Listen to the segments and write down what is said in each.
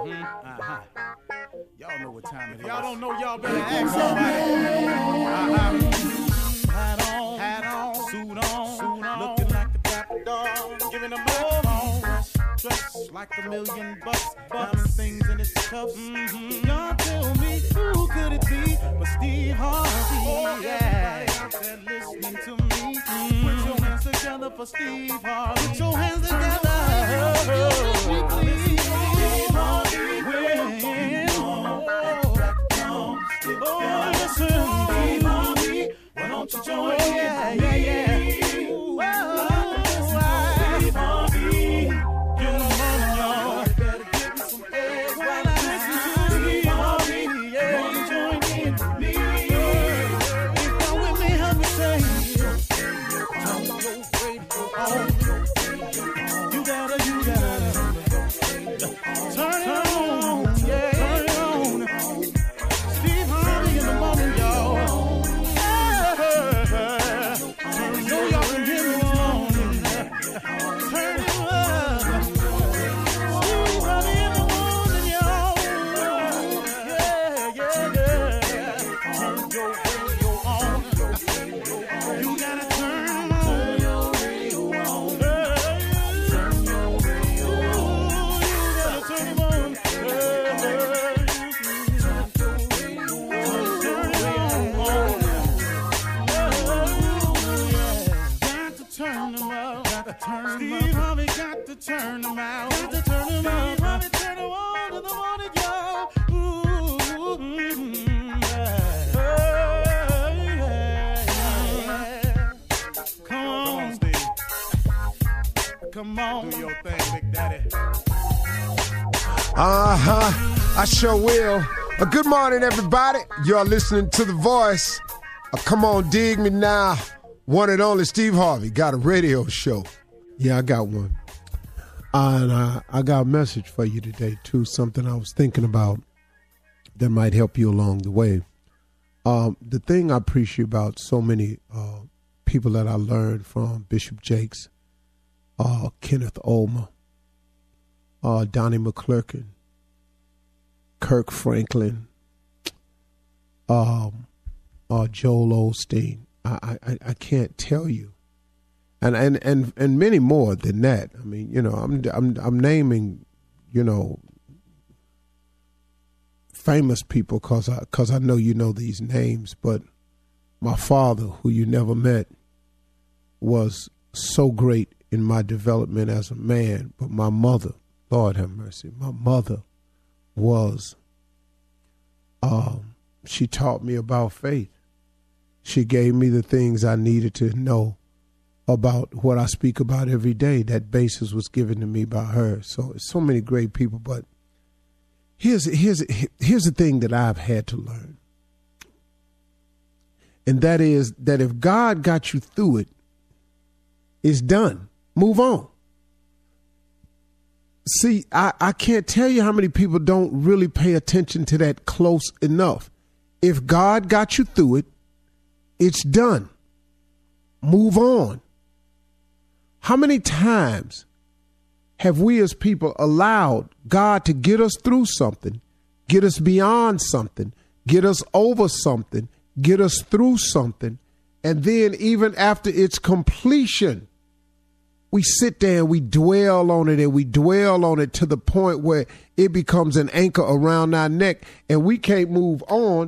Y'all know what time it is. Y'all don't know, y'all better ask somebody. Hat on, suit on, looking like the Dapper Dog, giving them microphone, dressed like $1 million, diamond things in its cuffs. Y'all tell me who could it be but Steve Harvey? Oh, yeah. Everybody out there listening to me, put your hands together for Steve Harvey. Put your hands together. Steve Harvey, oh, listen, Steve Harvey, why don't you join me? Yeah. Steve Harvey, get on, y'all. Better give me some eggs while I listen to Steve Harvey. Yeah, join in with me. If you're with me, help me say, turn your radio on. You gotta turn it on. Yeah, turn it on. Steve Harvey in the morning, y'all. So y'all can hear me on. Turn it up. Steve Harvey in the morning, y'all. Yeah. Turn your radio on. You gotta turn your radio on. Turn your radio on. You gotta turn it on. Steve Harvey got to turn them out. Steve Harvey turn them on in the morning, y'all. Come on, Steve. Come on. Do your thing, Big Daddy. I sure will. Good morning, everybody. You're listening to The Voice. Come on, dig me now. One and only Steve Harvey got a radio show. Yeah, I got one. And I got a message for you today, too, something I was thinking about that might help you along the way. The thing I appreciate about so many people that I learned from, Bishop Jakes, Kenneth Ulmer, Donnie McClurkin, Kirk Franklin, Joel Osteen. I can't tell you. And many more than that. I mean, you know, I'm naming, you know, famous people because I know you know these names. But my father, who you never met, was so great in my development as a man. But my mother, Lord have mercy, my mother was. She taught me about faith. She gave me the things I needed to know about what I speak about every day. That basis was given to me by her. So many great people. But here's the thing that I've had to learn. And that is that if God got you through it, it's done. Move on. See, I can't tell you how many people don't really pay attention to that close enough. If God got you through it, it's done. Move on. How many times have we as people allowed God to get us through something, get us beyond something, get us over something, get us through something, and then even after its completion, we sit there and we dwell on it to the point where it becomes an anchor around our neck and we can't move on.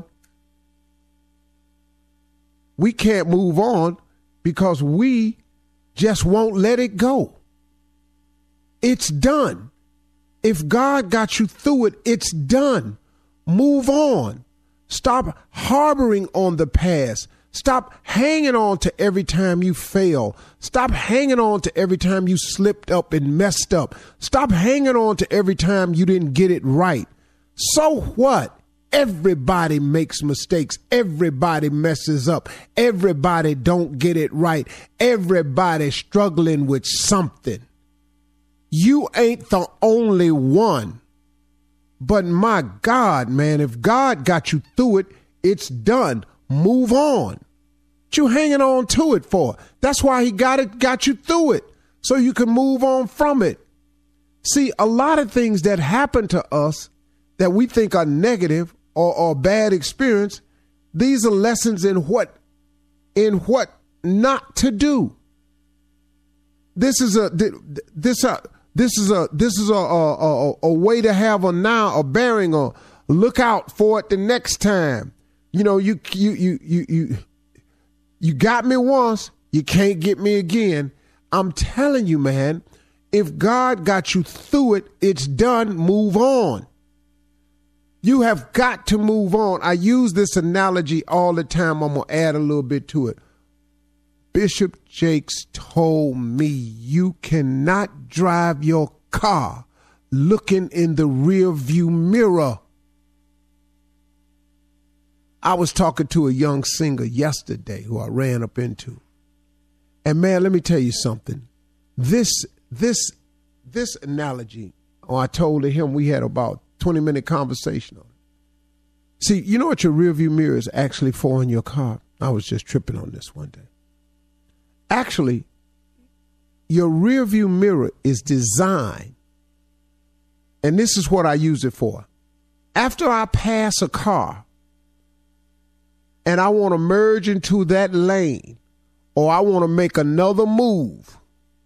We can't move on because we just won't let it go. It's done. If God got you through it, it's done. Move on. Stop harboring on the past. Stop hanging on to every time you fail. Stop hanging on to every time you slipped up and messed up. Stop hanging on to every time you didn't get it right. So what? Everybody makes mistakes. Everybody messes up. Everybody don't get it right. Everybody struggling with something. You ain't the only one. But my God, man, if God got you through it, it's done. Move on. What you hanging on to it for? That's why he got you through it, so you can move on from it. See, a lot of things that happen to us that we think are negative or bad experience, these are lessons in what not to do. This is a way to have a bearing or look out for it the next time. You know, you got me once, you can't get me again. I'm telling you, man, if God got you through it, it's done. Move on. You have got to move on. I use this analogy all the time. I'm going to add a little bit to it. Bishop Jakes told me you cannot drive your car looking in the rear view mirror. I was talking to a young singer yesterday who I ran up into. And man, let me tell you something. This analogy, I told him, we had about 20-minute conversation on it. See, you know what your rearview mirror is actually for in your car? I was just tripping on this one day. Actually, your rearview mirror is designed, and this is what I use it for. After I pass a car and I want to merge into that lane or I want to make another move,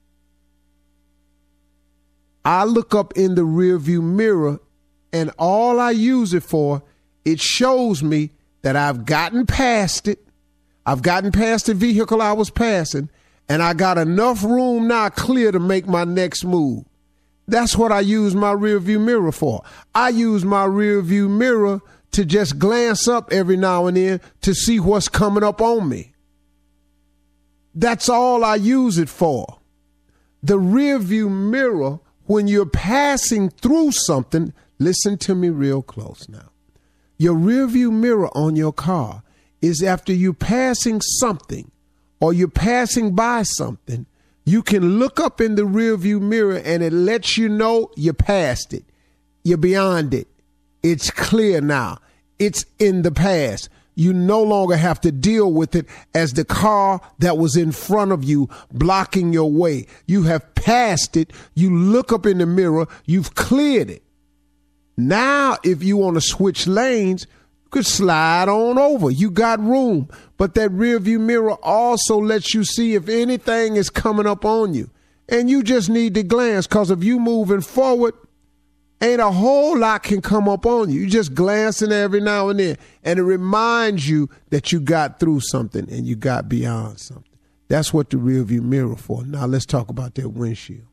I look up in the rearview mirror, and all I use it for, it shows me that I've gotten past it. I've gotten past the vehicle I was passing, and I got enough room now clear to make my next move. That's what I use my rearview mirror for. I use my rearview mirror to just glance up every now and then to see what's coming up on me. That's all I use it for. The rearview mirror, when you're passing through something, listen to me real close now. Your rearview mirror on your car is after you're passing something or you're passing by something, you can look up in the rearview mirror and it lets you know you passed it. You're beyond it. It's clear now. It's in the past. You no longer have to deal with it as the car that was in front of you blocking your way. You have passed it. You look up in the mirror. You've cleared it. Now, if you want to switch lanes, you could slide on over. You got room. But that rearview mirror also lets you see if anything is coming up on you. And you just need to glance, because if you moving forward, ain't a whole lot can come up on you. You just glancing every now and then. And it reminds you that you got through something and you got beyond something. That's what the rearview mirror for. Now let's talk about that windshield.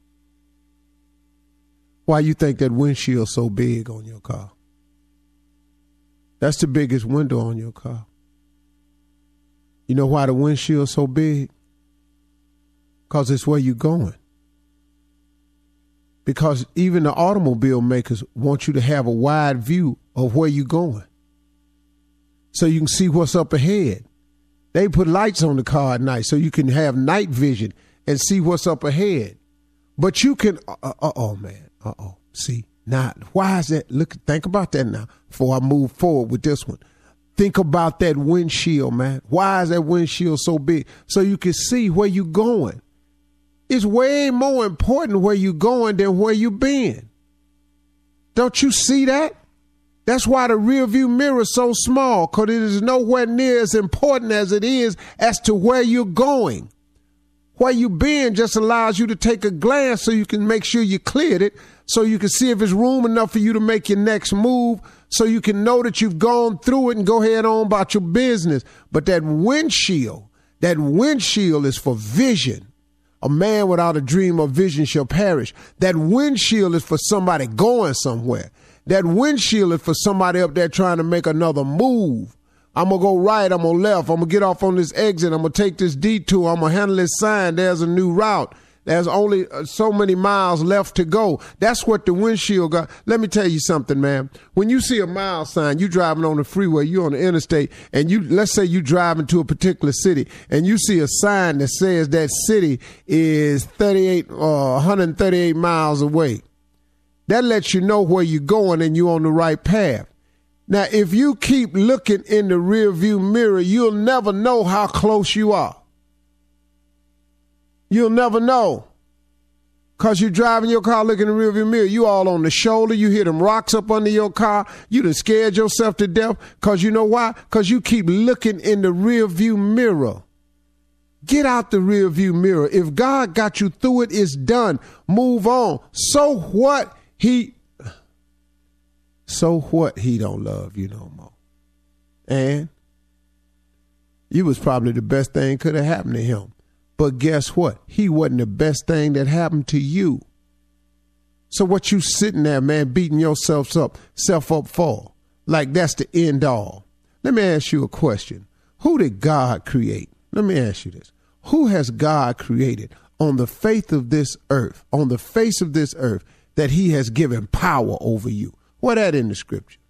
Why you think that windshield so big on your car? That's the biggest window on your car. You know why the windshield so big? Because it's where you're going. Because even the automobile makers want you to have a wide view of where you're going, so you can see what's up ahead. They put lights on the car at night so you can have night vision and see what's up ahead. But you can, see, now, why is that? Think about that now before I move forward with this one. Think about that windshield, man. Why is that windshield so big? So you can see where you're going. It's way more important where you're going than where you've been. Don't you see that? That's why the rearview mirror is so small, because it is nowhere near as important as it is as to where you're going. Where you've been just allows you to take a glance so you can make sure you cleared it, so you can see if it's room enough for you to make your next move, so you can know that you've gone through it and go ahead on about your business. But that windshield is for vision. A man without a dream or vision shall perish. That windshield is for somebody going somewhere. That windshield is for somebody up there trying to make another move. I'm going to go right, I'm going to left, I'm going to get off on this exit, I'm going to take this detour, I'm going to handle this sign, there's a new route. There's only so many miles left to go. That's what the windshield got. Let me tell you something, man. When you see a mile sign, you driving on the freeway, you on the interstate, and let's say you driving to a particular city, and you see a sign that says that city is 138 miles away. That lets you know where you're going and you're on the right path. Now, if you keep looking in the rearview mirror, you'll never know how close you are. You'll never know. Because you're driving your car, looking in the rearview mirror. You all on the shoulder. You hear them rocks up under your car. You done scared yourself to death. Because you know why? Because you keep looking in the rearview mirror. Get out the rearview mirror. If God got you through it, it's done. Move on. So what? He don't love you no more. And you was probably the best thing could have happened to him. But guess what? He wasn't the best thing that happened to you. So what you sitting there, man, beating yourself up for? Like that's the end all. Let me ask you a question. Who did God create? Let me ask you this. Who has God created on the face of this earth, that he has given power over you? What that in the scripture?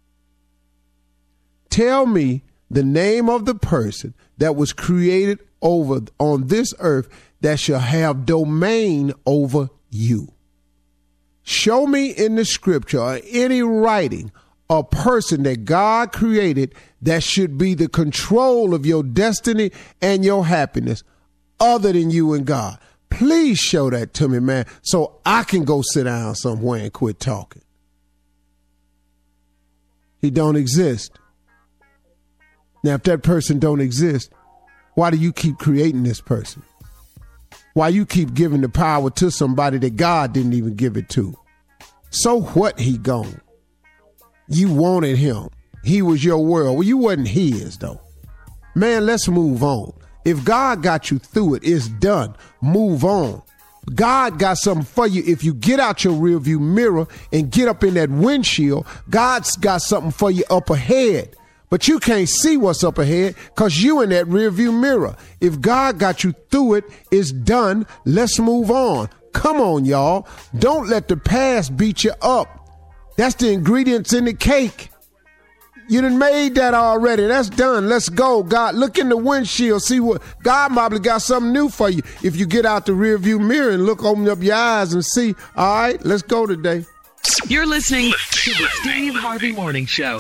Tell me the name of the person that was created over on this earth that shall have domain over you. Show me in the scripture or any writing a person that God created that should be the control of your destiny and your happiness other than you and God. Please show that to me, man, so I can go sit down somewhere and quit talking. He don't exist. Now, if that person don't exist, why do you keep creating this person? Why you keep giving the power to somebody that God didn't even give it to? So what he gone? You wanted him. He was your world. Well, you wasn't his, though. Man, let's move on. If God got you through it, it's done. Move on. God got something for you. If you get out your rearview mirror and get up in that windshield, God's got something for you up ahead. But you can't see what's up ahead because you in that rearview mirror. If God got you through it, it's done. Let's move on. Come on, y'all. Don't let the past beat you up. That's the ingredients in the cake. You done made that already. That's done. Let's go. God, look in the windshield. See what God probably got something new for you. If you get out the rearview mirror and open up your eyes and see. All right, let's go today. You're listening to the Steve Harvey Morning Show.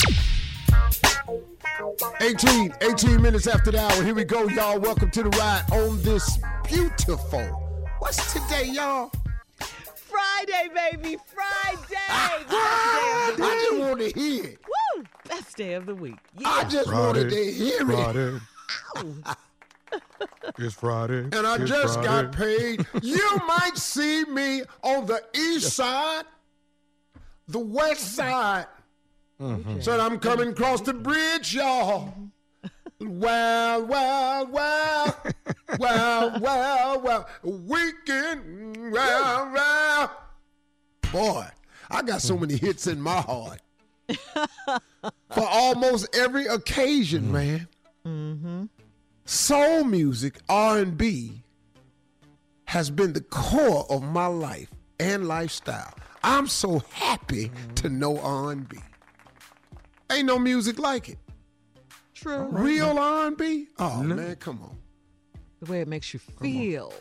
18 minutes after the hour. Here we go, y'all. Welcome to the ride on this beautiful. What's today, y'all? Friday, baby. Friday. I just want to hear it. Woo! Best day of the week. Yeah. I just wanted to hear Friday. it. It's Friday. And I it's just Friday. got paid. You might see me on the east side, the west side. Mm-hmm. Said I'm coming across the bridge, y'all. Wow, wow, wow. Wow, wow, wow. Weekend, wow, wow. Boy, I got so many hits in my heart. For almost every occasion, man. Mm-hmm. Soul music, R&B, has been the core of my life and lifestyle. I'm so happy to know R&B. Ain't no music like it. True. Real R&B? Oh, man, come on. The way it makes you feel.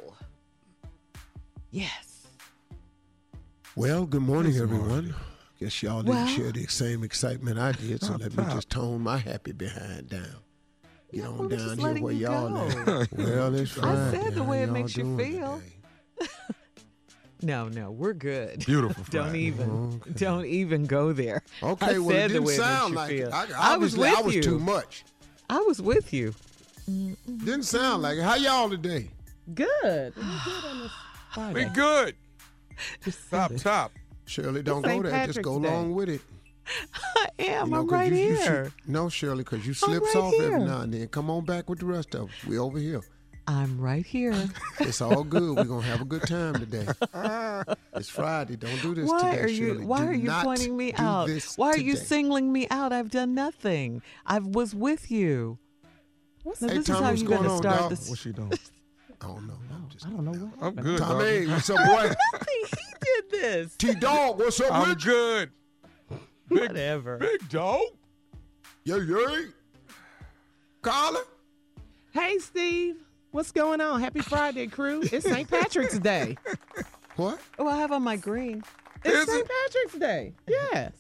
Yes. Well, good morning, everyone. Guess y'all didn't share the same excitement I did, so let me just tone my happy behind down. Get on down here where y'all at. Well, it's Friday. I said the way How it y'all makes you doing feel. today? No, we're good. Beautiful Don't Friday. don't even go there. Okay, I well, said it the didn't way it sound makes like you it. feel. I was obviously, I with was you. too much. I was with you. Didn't sound like it. How y'all today? Good. We good. Top. Shirley, don't St. go there. Just Patrick's go Day. along with it. I am. I'm 'cause right you here. should, no, Shirley, because you slips right off here. every now and then. Come on back with the rest of us. We over here. I'm right here. It's all good. We're going to have a good time today. It's Friday. Don't do this Why today, are you Shirley. why Do are you not pointing me do out? this Why are you today. singling me out? I've done nothing. I was with you. Now, Hey, this Tommy, is how what's you're going going to on, start dog? this. What's she doing? I don't know. I don't know what. I'm good, Tommy, dog. what's up, boy? Nothing. He did this. T-Dog, what's up I'm with you? good. Whatever. Big dog. Yeah. Carla? Hey, Steve. What's going on? Happy Friday, crew. It's St. Patrick's Day. What? Oh, I have on my green. It's Is St. it? Patrick's Day. Yes.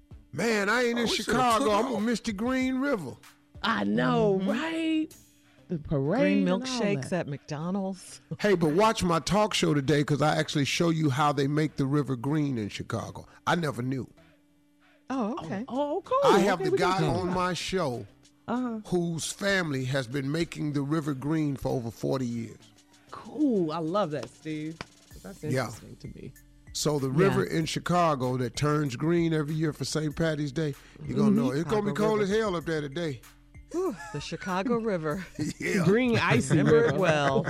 Man, I ain't in we should've Chicago. took I'm off. on Mr. Green River. I know, right? the parade. Green and all milkshakes that. at McDonald's. Hey, but watch my talk show today because I actually show you how they make the river green in Chicago. I never knew. Oh, okay. Oh, cool. I have Okay, the we can guy talk on about my show whose family has been making the river green for over 40 years. Cool. I love that, Steve. That's Yeah. interesting to me. So the river in Chicago that turns green every year for St. Patty's Day, you're going to know it's going to be Chicago cold River. as hell up there today. Whew, the Chicago River. Yeah. Green icy Remember river. it well.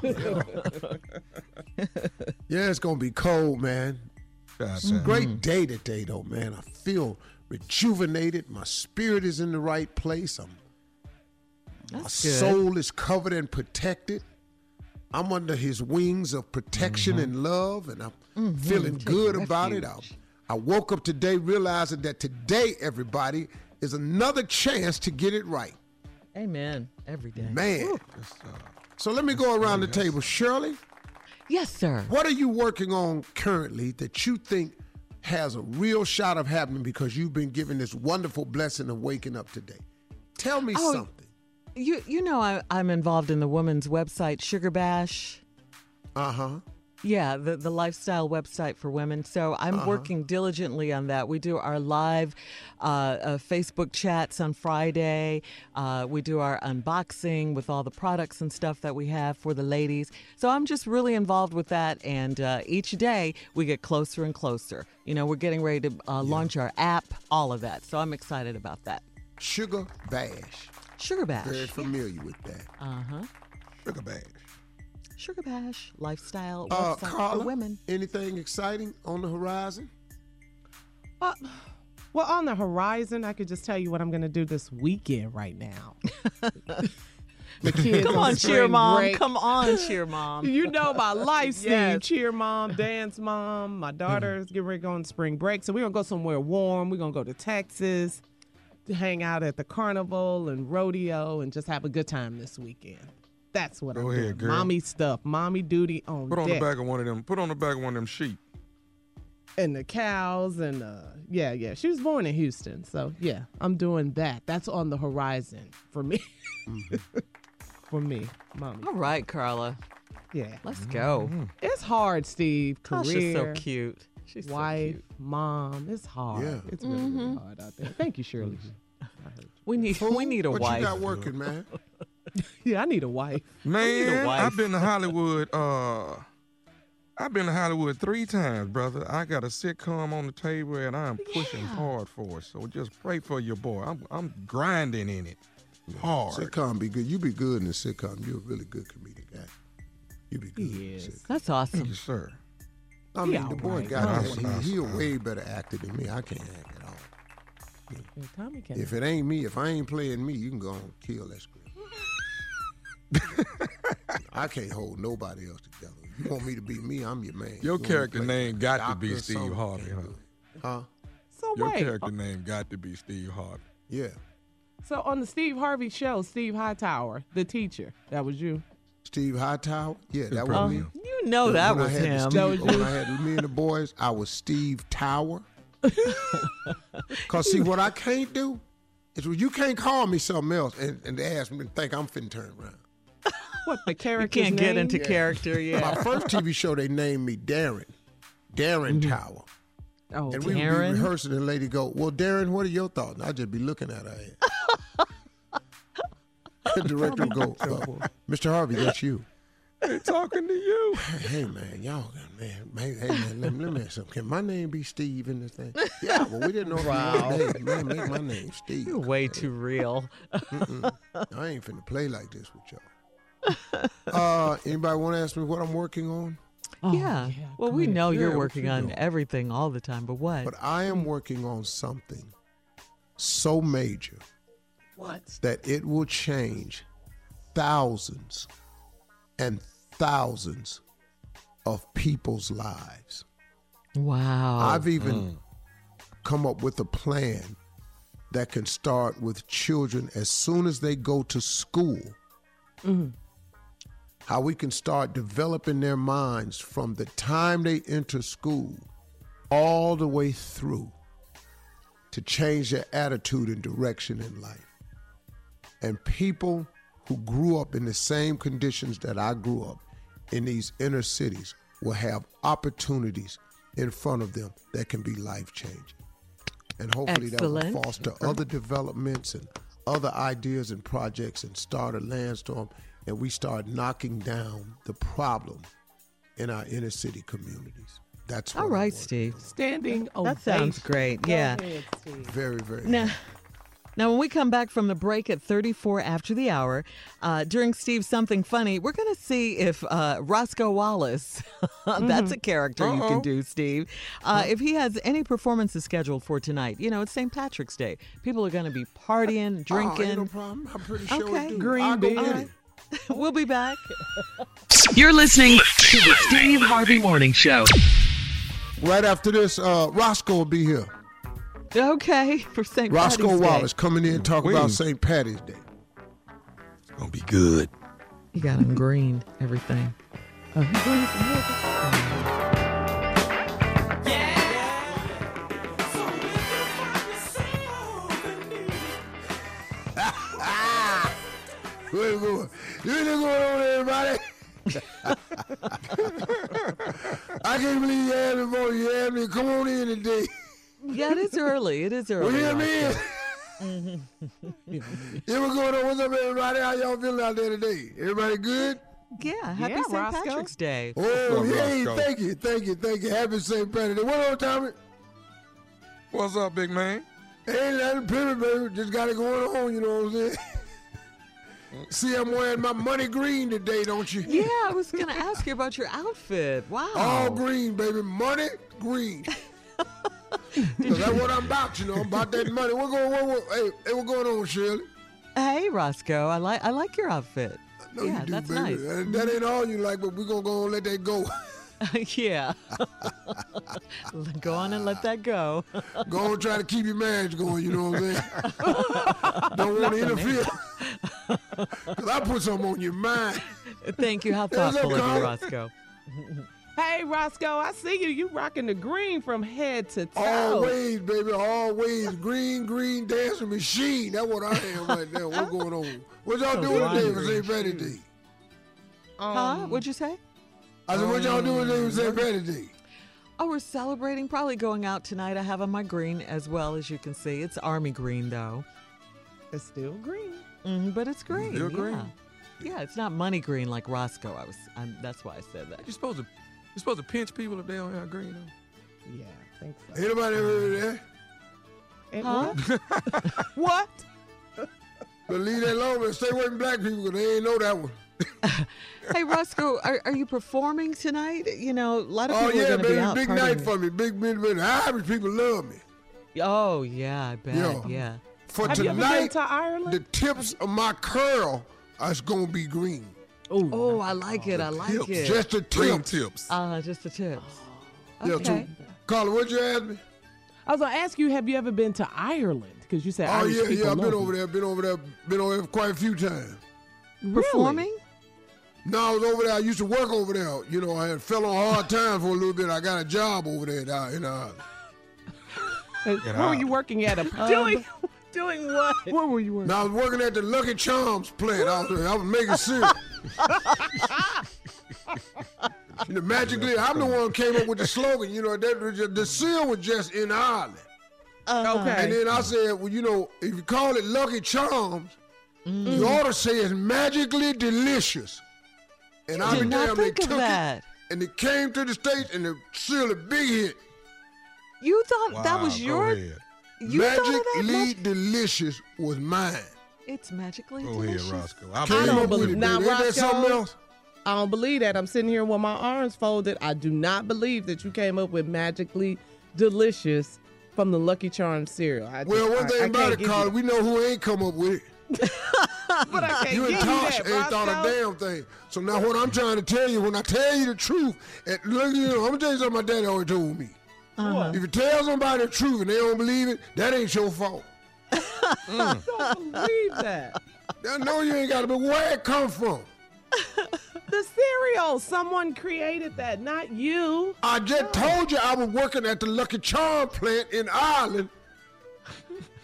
Yeah, it's going to be cold, man. It's a great day today, though, man. I feel rejuvenated. My spirit is in the right place. My That's good. soul is covered and protected. I'm under his wings of protection and love, and I'm feeling good about it. I woke up today realizing that today, everybody, is another chance to get it right. Amen. Every day. Man. So let me go around the table. Shirley, Yes, sir. what are you working on currently that you think has a real shot of happening because you've been given this wonderful blessing of waking up today? Tell me something. You know I'm involved in the women's website, Sugar Bash. Uh-huh. Yeah, the lifestyle website for women. So I'm working diligently on that. We do our live Facebook chats on Friday. We do our unboxing with all the products and stuff that we have for the ladies. So I'm just really involved with that. And each day we get closer and closer. You know, we're getting ready to launch our app, all of that. So I'm excited about that. Sugar Bash. Sugar Bash. Very familiar with that. Uh-huh. Sugar Bash. Sugar Bash, lifestyle website Carla, for women. anything exciting on the horizon? Well, on the horizon, I could just tell you what I'm going to do this weekend right now. The kids Come on, cheer spring mom. break. Come on, cheer mom. You know my life, Steve. Yes. Cheer mom, dance mom. My daughter's getting ready to go on spring break. So we're going to go somewhere warm. We're going to go to Texas to hang out at the carnival and rodeo and just have a good time this weekend. That's what I'm ahead, doing. girl. Mommy stuff. Mommy duty on Put on deck. the back of one of them. Put on the back of one of them sheep. And the cows and yeah. She was born in Houston. So yeah, I'm doing that. That's on the horizon for me. For me, mommy. All right, Carla. Yeah. Let's go. It's hard, Steve. Career. Tasha's so cute. She's Wife, so cute. mom. It's hard. Yeah. It's really, really hard out there. Thank you, Shirley. We need a what wife. you got working, man? Yeah, I need a wife. Man, wife. I've been to Hollywood. I've been to Hollywood 3 times, brother. I got a sitcom on the table, and I'm pushing hard for it. So just pray for your boy. I'm grinding in it hard. Sitcom be good. You be good in the sitcom. You're a really good comedic guy. You be good. in the Yes. sitcom. That's Thank awesome. you, sir. I mean, Yeah, the boy right. got Awesome. that. He a way better actor than me. I can't act at all. Yeah, Tommy can. If it ain't me, if I ain't playing me, you can go and kill that script. I can't hold nobody else together. If you want me to be me, I'm your man. Your You want me to character play name got to doctor be or Steve something, Harvey, can't huh? do it. Huh? So Your wait. character name got to be Steve Harvey. Yeah. So on the Steve Harvey show, Steve Hightower, the teacher, that was you. Steve Hightower. Yeah, that was probably me. him. You know that When I was had the him. Steve- when I had me and the boys, I was Steve Tower. Cause see, what I can't do is you can't call me something else and ask me to think I'm finna turn around. What, the You character? can't get into character My yet. first TV show, they named me Darren Tower. Oh, And we would be Darren? rehearsing, and the lady go, "Well, Darren, what are your thoughts?" And I'd just be looking at her. The director would go, "Mr. Harvey, that's you." They talking to you. Hey man, y'all, man, hey man, let me ask something. Can my name be Steve in this thing? Yeah, well, we didn't know. Wow. If you man, make my name Steve. You're way too real. I ain't finna play like this with y'all. Anybody want to ask me what I'm working on? Yeah. Well, go we ahead. know Yeah, you're what working you on doing? everything all the time, but what? But I am working on something so major that it will change thousands and thousands of people's lives. Wow. I've even come up with a plan that can start with children as soon as they go to school. How we can start developing their minds from the time they enter school all the way through to change their attitude and direction in life. And people who grew up in the same conditions that I grew up in these inner cities will have opportunities in front of them that can be life-changing. And hopefully that will foster other developments and other ideas and projects and start a landstorm, and we start knocking down the problem in our inner city communities. That's what all right, Steve. Standing ovation. That sounds great. Yeah. Go ahead, Steve. Very, very Now, when we come back from the break at 34 after the hour, during Steve's Something Funny, we're going to see if Roscoe Wallace, that's a character you can do, Steve, if he has any performances scheduled for tonight. You know, it's St. Patrick's Day. People are going to be partying, drinking. ain't no problem. I'm pretty sure Okay. we do. Green I'll go bean. get it. We'll be back. You're listening to the Steve Harvey Morning Show. Right after this, Roscoe will be here. Okay, for St. Roscoe Patty's Day. Wallace coming in talking about St. Patty's Day. It's gonna be good. You got him green, everything. Where you going? You ain't going over there, everybody. I can't believe you had me, boy. You had me. Come on in today. Yeah, it is early. It is early. Well, yeah, man. Yeah, what's going on? What's up, everybody? How y'all feeling out there today? Everybody good? Yeah, happy Yeah, St. Roscoe. Patrick's Day. Oh, hey, Roscoe? thank you. Happy St. Patrick's Day. What on, Tommy? What's up, big man? Ain't nothing pretty, baby. Just got it going on, you know what I'm saying? See, I'm wearing my money green today, don't you? Yeah, I was going to ask you about your outfit. Wow. All green, baby. Money green. 'Cause that's what I'm about, you know. I'm about that money. What's going on, Shirley? Hey, Roscoe, I like your outfit. No, Yeah, you do, that's baby. nice. That ain't all you like, but we're going to go and let that go. Yeah. Go on and let that go. Go on and try to keep your marriage going, you know what I'm saying? Don't want to interfere. Because I put something on your mind. Thank you. How thoughtful of you, Roscoe. Hey, Roscoe, I see you. You rocking the green from head to toe. Always, baby, always. Green dancing machine. That's what I am right now. What's going on? What y'all doing today for St. Patty's Day? Huh? What'd you say? I said, what y'all doing today for St. Patty's Day? Oh, we're celebrating. Probably going out tonight. I have on my green as well, as you can see. It's army green, though. It's still green. But it's green. Still yeah. green. Yeah, it's not money green like Roscoe. That's why I said that. You're supposed to pinch people if they don't have green on. Yeah, I think so. Ain't nobody ever heard of that? And Huh? what? But leave that alone and stay away from black people because they ain't know that one. Hey, Roscoe, are you performing tonight? You know, a lot of Oh, people are yeah, going to be baby. out Big partying. night for me. Big. Irish people love me. Oh, yeah, I bet. Yo. Yeah. For Have you ever been tonight, to Ireland? the tips of my curl is going to be green. Oh, I like it. I like tips. it. Just the Green tips. tips. Just the tips. Yeah, Okay. so, Carla, what'd you ask me? I was going to ask you, have you ever been to Ireland? Because you said Oh, Irish yeah, people I've been love over you. there. Been over there quite a few times. Performing? No, I was over there. I used to work over there. You know, I had fell on hard times for a little bit. I got a job over there in Ireland. Where were you working at? Doing what? Where were you working? Now, I was working at the Lucky Charms plant. I was making cereal. You know, magically, I'm the one who came up with the slogan. You know, the cereal was just in Ireland. Okay. And then I said, well, you know, if you call it Lucky Charms, you ought to say it's magically delicious. And I did not think of took that. it, and it came to the States, and the cereal a big hit. You thought that was Wow, your... Go ahead. You thought of that? Magically delicious was mine. It's magically Go delicious. ahead, Roscoe. I Came don't up with believe- it, now, baby. Ain't that something Roscoe, else? I don't believe that. I'm sitting here with my arms folded. I do not believe that you came up with magically delicious from the Lucky Charms cereal. Well, one thing about can't it, give Carla, you we know who ain't come up with it. that. But I can't You give and you Tosh that, ain't thought a Roscoe. damn thing. So now what I'm trying to tell you, when I tell you the truth, and look, you know, I'm gonna tell you something my daddy always told me. If you tell somebody the truth and they don't believe it, that ain't your fault. I don't believe that. I know you ain't got it, but where it come from? The cereal, someone created that, not you. I just told you I was working at the Lucky Charm plant in Ireland,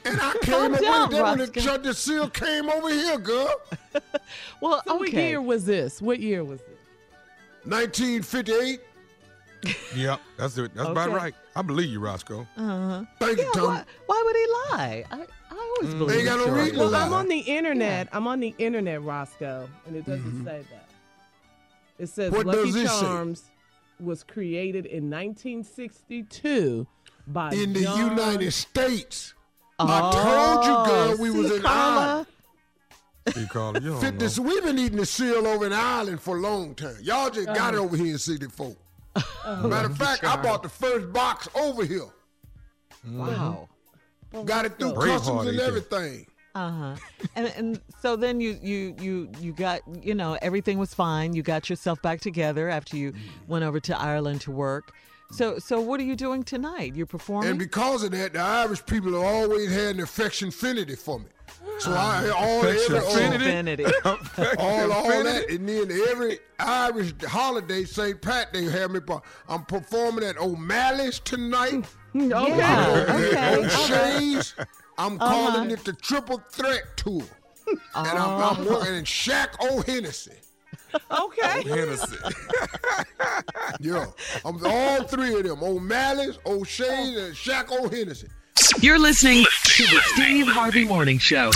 And I Calm came down, over there when Roscoe. the seal came over here, girl. Well, So what okay. year was this? What year was this? 1958. Yep, that's it. That's about Okay. right. I believe you, Roscoe. Thank you, Yeah, Tommy. why would he lie? I always believe Ain't got no story. reason to Well, lie. I'm on the internet. I'm on the internet, Roscoe, and it doesn't say that. It says What Lucky does it say? Charms was created in 1962 by In the John. United States. I told you, girl, we was in Ireland. You call it. You don't know. 50, we've been eating the seal over in Ireland for a long time. Y'all just got it over here in 64. Matter of fact, I bought the first box over here. Wow. Got it through Braveheart customs and ain't it? everything. And so then you got, everything was fine. You got yourself back together after you went over to Ireland to work. So what are you doing tonight? You're performing? And because of that, the Irish people have always had an affectionfinity for me. So all Infinity. all that, and then every Irish holiday, St. Pat, they have me. I'm performing at O'Malley's tonight. Yeah. Okay. O'Shea's. I'm calling it the Triple Threat Tour, and I'm working in Shaq O'Hennessy. Okay. Hennessy. Yeah, I'm all three of them: O'Malley's, O'Shea's, and Shaq O'Hennessy. You're listening to the Steve Harvey Morning Show.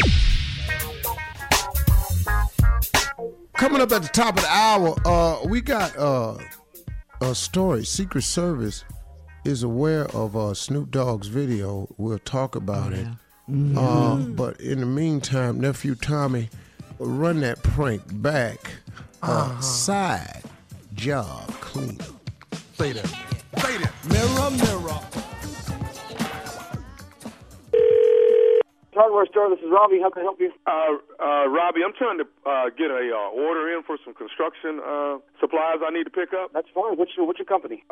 Coming up at the top of the hour, we got a story. Secret Service is aware of Snoop Dogg's video. We'll talk about it. But in the meantime, nephew Tommy, run that prank back. Side job cleaner. Say that. Say that. Mirror, mirror. Hardware store, this is Robbie. How can I help you? Robbie, I'm trying to get a order in for some construction supplies I need to pick up. That's fine. What's your company?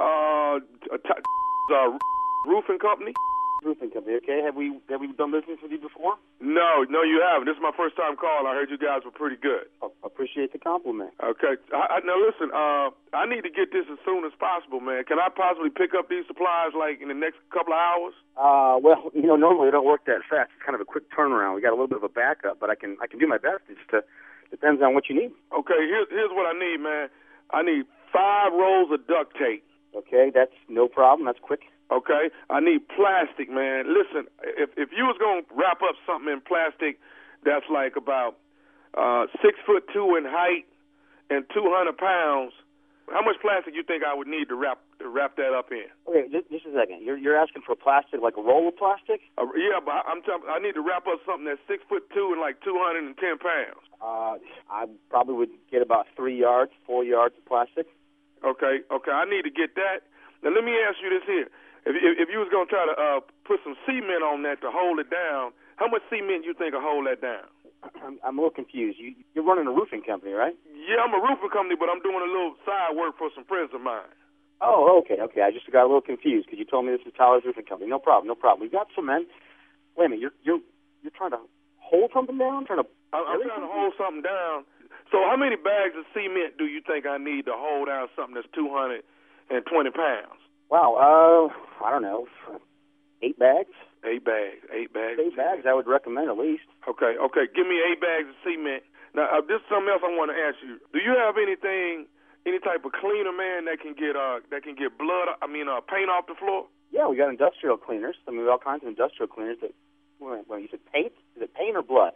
Roofing company. Roofing company. Okay. Have we done business with you before? No, you haven't. This is my first time calling. I heard you guys were pretty good. Oh, appreciate the compliment. Okay. Now listen. I need to get this as soon as possible, man. Can I possibly pick up these supplies like in the next couple of hours? Well, normally we don't work that fast. It's kind of a quick turnaround. We got a little bit of a backup, but I can do my best. It just depends on what you need. Okay. Here's what I need, man. I need 5 rolls of duct tape. Okay, that's no problem. That's quick. Okay, I need plastic, man. Listen, if you was gonna wrap up something in plastic that's like about 6'2" in height and 200 pounds, how much plastic you think I would need to wrap that up in? Okay, just a second. You're asking for plastic, like a roll of plastic? Yeah, but I need to wrap up something that's 6'2" and like 210 pounds. I probably would get about 4 yards of plastic. Okay, I need to get that. Now let me ask you this here. If you was gonna try to put some cement on that to hold it down, how much cement you think will hold that down? I'm a little confused. You're running a roofing company, right? Yeah, I'm a roofing company, but I'm doing a little side work for some friends of mine. Oh, okay. I just got a little confused because you told me this is Tyler's Roofing Company. No problem. We got cement. Wait a minute. You're trying to hold something down? I'm trying to hold something down. So how many bags of cement do you think I need to hold down something that's 220 pounds? Wow, I don't know, 8 bags? 8 bags. 8 bags. 8 bags I would recommend at least. Okay. Give me 8 bags of cement. Now, this is something else I want to ask you. Do you have any type of cleaner, man, that can get paint off the floor? Yeah, we got industrial cleaners. I mean, we have all kinds of industrial cleaners. You said paint? Is it paint or blood?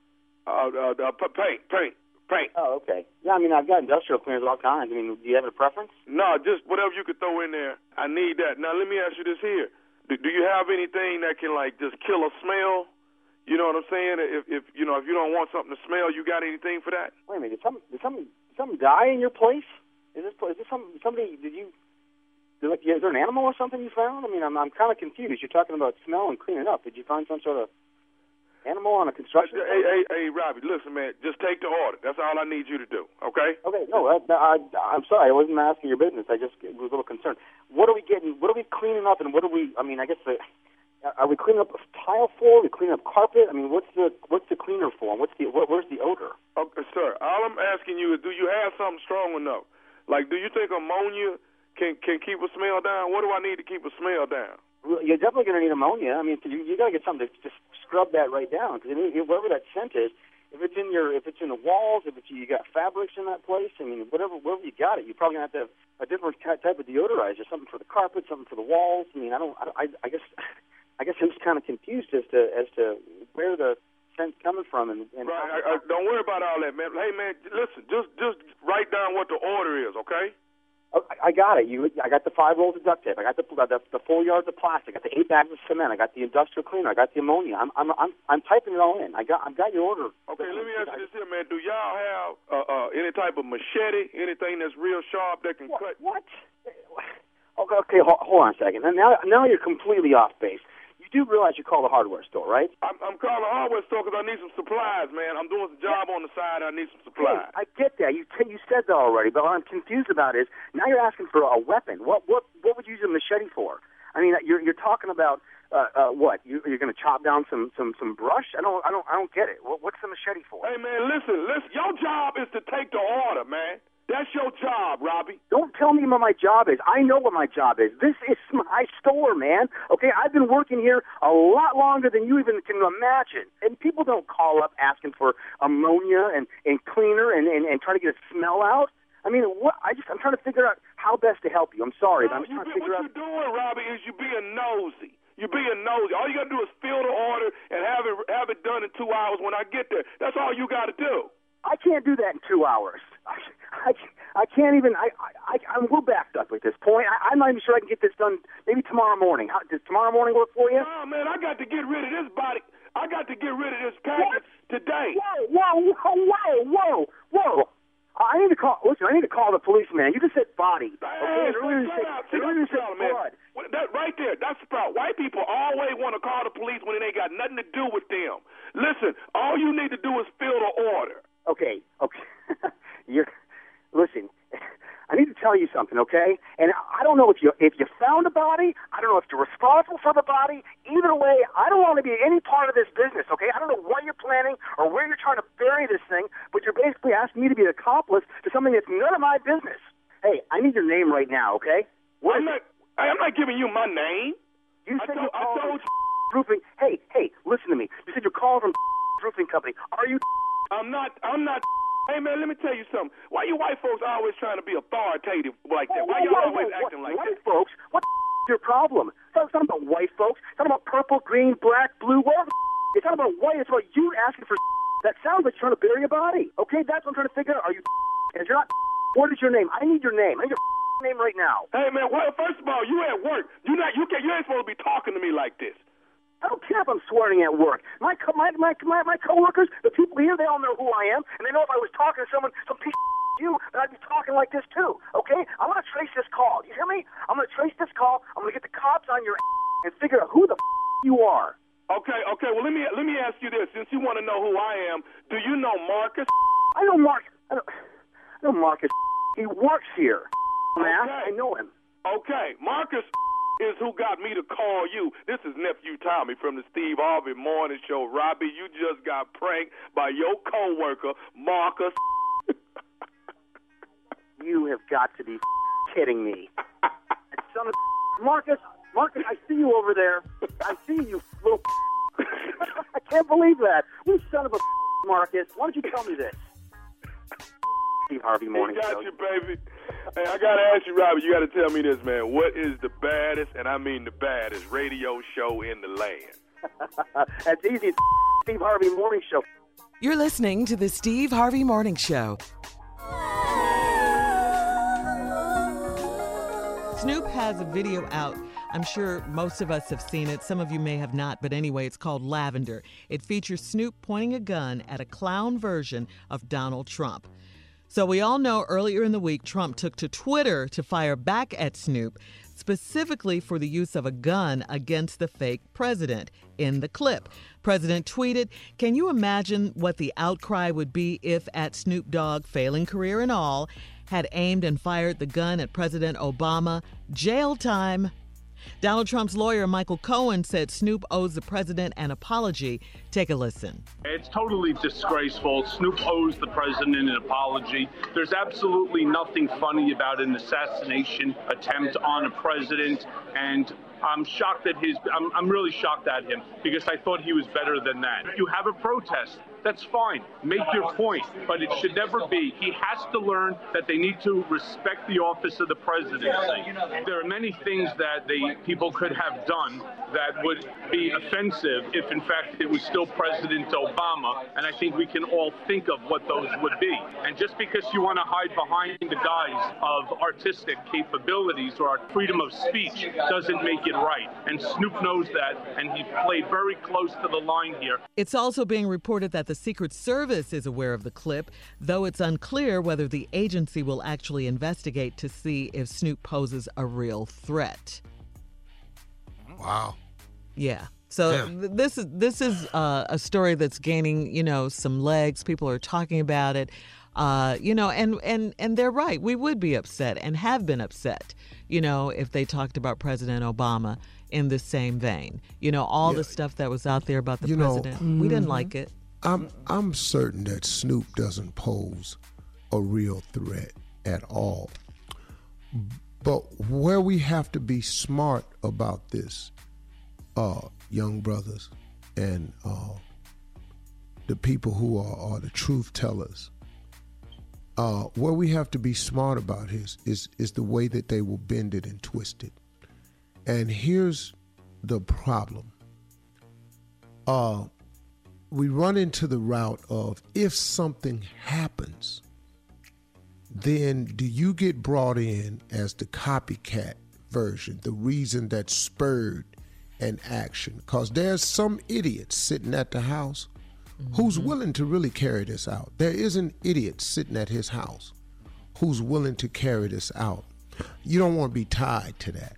Paint. Oh, okay. Yeah, I mean, I've got industrial cleaners of all kinds. I mean, do you have a preference? No, just whatever you could throw in there. I need that. Now, let me ask you this here. Do you have anything that can, like, just kill a smell? You know what I'm saying? If you don't want something to smell, you got anything for that? Wait a minute. Did something die in your place? Is this somebody, is there an animal or something you found? I mean, I'm kind of confused. You're talking about smell and cleaning up. Did you find some sort of animal on a construction site? Hey, Robbie, listen, man, just take the order. That's all I need you to do, okay? Okay, no, I'm sorry. I wasn't asking your business. I just was a little concerned. What are we cleaning up, and are we cleaning up tile floor? Are we cleaning up carpet? I mean, what's the cleaner for? Where's the odor? Okay, sir, all I'm asking you is, do you have something strong enough? Like, do you think ammonia can keep a smell down? What do I need to keep a smell down? Well, you're definitely going to need ammonia. I mean, you got to get something to just scrub that right down, because wherever that scent is, if it's in the walls, if you got fabrics in that place, I mean, wherever you got it, you're probably gonna have to have a different type of deodorizer, something for the carpet, something for the walls. I mean, I guess I'm just kind of confused as to where the scent's coming from. And right, don't worry about all that, man. Hey, man, listen, just write down what the order is, okay? I got it. I got the 5 rolls of duct tape. I got the 4 yards of plastic. I got the 8 bags of cement. I got the industrial cleaner. I got the ammonia. I'm typing it all in. I've got your order. Okay, let me ask you this here, man. Do y'all have any type of machete, anything that's real sharp that can cut? What? Okay, hold on a second. Now you're completely off base. You do realize you call the hardware store, right? I'm calling the hardware store because I need some supplies, man. I'm doing some job on the side. I need some supplies. Hey, I get that. You said that already, but what I'm confused about is now you're asking for a weapon. What would you use a machete for? I mean, you're talking about what? You're going to chop down some brush? I don't get it. What's the machete for? Hey, man, listen. Your job is to take the order, man. That's your job, Robbie. Don't tell me what my job is. I know what my job is. This is my store, man. Okay, I've been working here a lot longer than you even can imagine. And people don't call up asking for ammonia and cleaner and trying to get a smell out. I mean, I'm trying to figure out how best to help you. I'm sorry, but I'm just trying to figure out. What you're doing, Robbie, is you're being nosy. You're being nosy. All you got to do is fill the order and have it done in 2 hours when I get there. That's all you got to do. I can't do that in 2 hours. I can't even. We're backed up at this point. I'm not even sure I can get this done. Maybe tomorrow morning. Does tomorrow morning work for you? No, man. I got to get rid of this body. I got to get rid of this package today. Whoa! I need to call. Listen, I need to call the policeman. You just said body. Okay? Earlier you said blood. That right there. That's the problem. White people always want to call the police when it ain't got nothing to do with them. Listen, all you need to do is fill the order. Okay. Listen, I need to tell you something, okay? And I don't know if you found a body. I don't know if you're responsible for the body. Either way, I don't want to be any part of this business, okay? I don't know what you're planning or where you're trying to bury this thing, but you're basically asking me to be an accomplice to something that's none of my business. Hey, I need your name right now, okay? I'm not giving you my name. You said you called from roofing. Hey, listen to me. You said you're calling from roofing company. Are you? I'm not. Hey, man, let me tell you something. Why you white folks always trying to be authoritative like that? Why you always acting like white that? Folks? What is your problem? It's not about white folks. It's not about purple, green, black, blue, whatever. It's not about white. It's about you asking for that sounds like you're trying to bury a body. Okay, that's what I'm trying to figure out. Are you? And if you're not, what is your name? I need your name. I need your name right now. Hey, man, well, first of all, you at work. You ain't supposed to be talking to me like this. I don't care if I'm swearing at work. My coworkers, the people here, they all know who I am, and they know if I was talking to some piece of you, that I'd be talking like this too. Okay? I'm gonna trace this call. You hear me? I'm gonna trace this call. I'm gonna get the cops on your and figure out who the you are. Okay. Well, let me ask you this. Since you want to know who I am, do you know Marcus? I know Marcus. I know Marcus. He works here. Okay. I know him. Okay, Marcus is who got me to call you. This is Nephew Tommy from the Steve Harvey Morning Show. Robbie, you just got pranked by your coworker, Marcus. You have got to be kidding me. Son of Marcus, I see you over there. I see you, little. I can't believe that. You son of a Marcus. Why don't you tell me this? Steve Harvey Morning Show. He got you, baby. Hey, I got to ask you, Robbie, you got to tell me this, man. What is the baddest, and I mean the baddest, radio show in the land? That's easy. It's Steve Harvey Morning Show. You're listening to the Steve Harvey Morning Show. Snoop has a video out. I'm sure most of us have seen it. Some of you may have not, but anyway, it's called Lavender. It features Snoop pointing a gun at a clown version of Donald Trump. So we all know earlier in the week, Trump took to Twitter to fire back at Snoop, specifically for the use of a gun against the fake president. In the clip, President tweeted, "Can you imagine what the outcry would be if at Snoop Dogg, failing career and all, had aimed and fired the gun at President Obama? Jail time." Donald Trump's lawyer, Michael Cohen, said Snoop owes the president an apology. Take a listen. It's totally disgraceful. Snoop owes the president an apology. There's absolutely nothing funny about an assassination attempt on a president, and I'm shocked at I'm really shocked at him because I thought he was better than that. You have a protest. That's fine. Make your point. But it should never be. He has to learn that they need to respect the office of the presidency. There are many things that people could have done that would be offensive if, in fact, it was still President Obama. And I think we can all think of what those would be. And just because you want to hide behind the guise of artistic capabilities or freedom of speech doesn't make it right. And Snoop knows that, and he played very close to the line here. It's also being reported that the Secret Service is aware of the clip, though it's unclear whether the agency will actually investigate to see if Snoop poses a real threat. Wow. Yeah. So this is a story that's gaining, some legs. People are talking about it, and they're right. We would be upset and have been upset, if they talked about President Obama in the same vein. All the stuff that was out there about the president. We didn't like it. I'm certain that Snoop doesn't pose a real threat at all. But where we have to be smart about this, young brothers and the people who are the truth tellers, where we have to be smart about is the way that they will bend it and twist it. And here's the problem. We run into the route of, if something happens, then do you get brought in as the copycat version, the reason that spurred an action? Because there's some idiot sitting at the house who's willing to really carry this out. There is an idiot sitting at his house who's willing to carry this out. You don't want to be tied to that.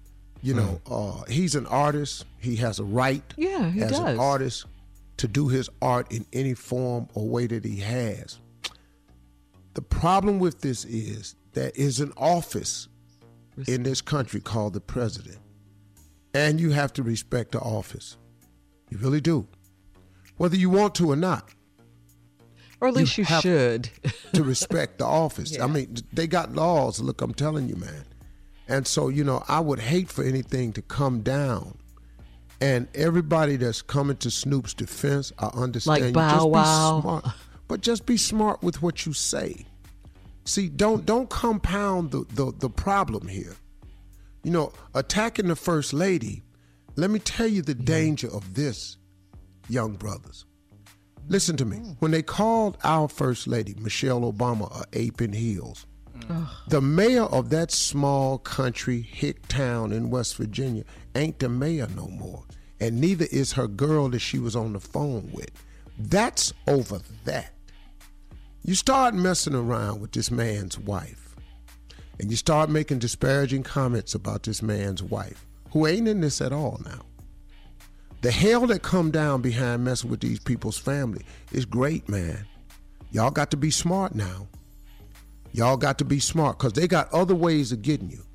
He's an artist. He has a right as an artist to do his art in any form or way that he has. The problem with this is there is an office in this country called the president, and you have to respect the office. You really do, whether you want to or not. Or at least you should. To respect the office. Yeah. I mean, they got laws. Look, I'm telling you, man. And so, I would hate for anything to come down. And everybody that's coming to Snoop's defense, I understand. Like Bow Wow. Smart, but just be smart with what you say. See, don't compound the problem here. Attacking the first lady. Let me tell you the danger of this, young brothers. Listen to me. When they called our first lady, Michelle Obama, a ape in heels, the mayor of that small country hick town in West Virginia ain't the mayor no more. And neither is her girl that she was on the phone with. That's over that. You start messing around with this man's wife, and you start making disparaging comments about this man's wife, who ain't in this at all now. The hell that come down behind messing with these people's family is great, man. Y'all got to be smart now. Y'all got to be smart, because they got other ways of getting you.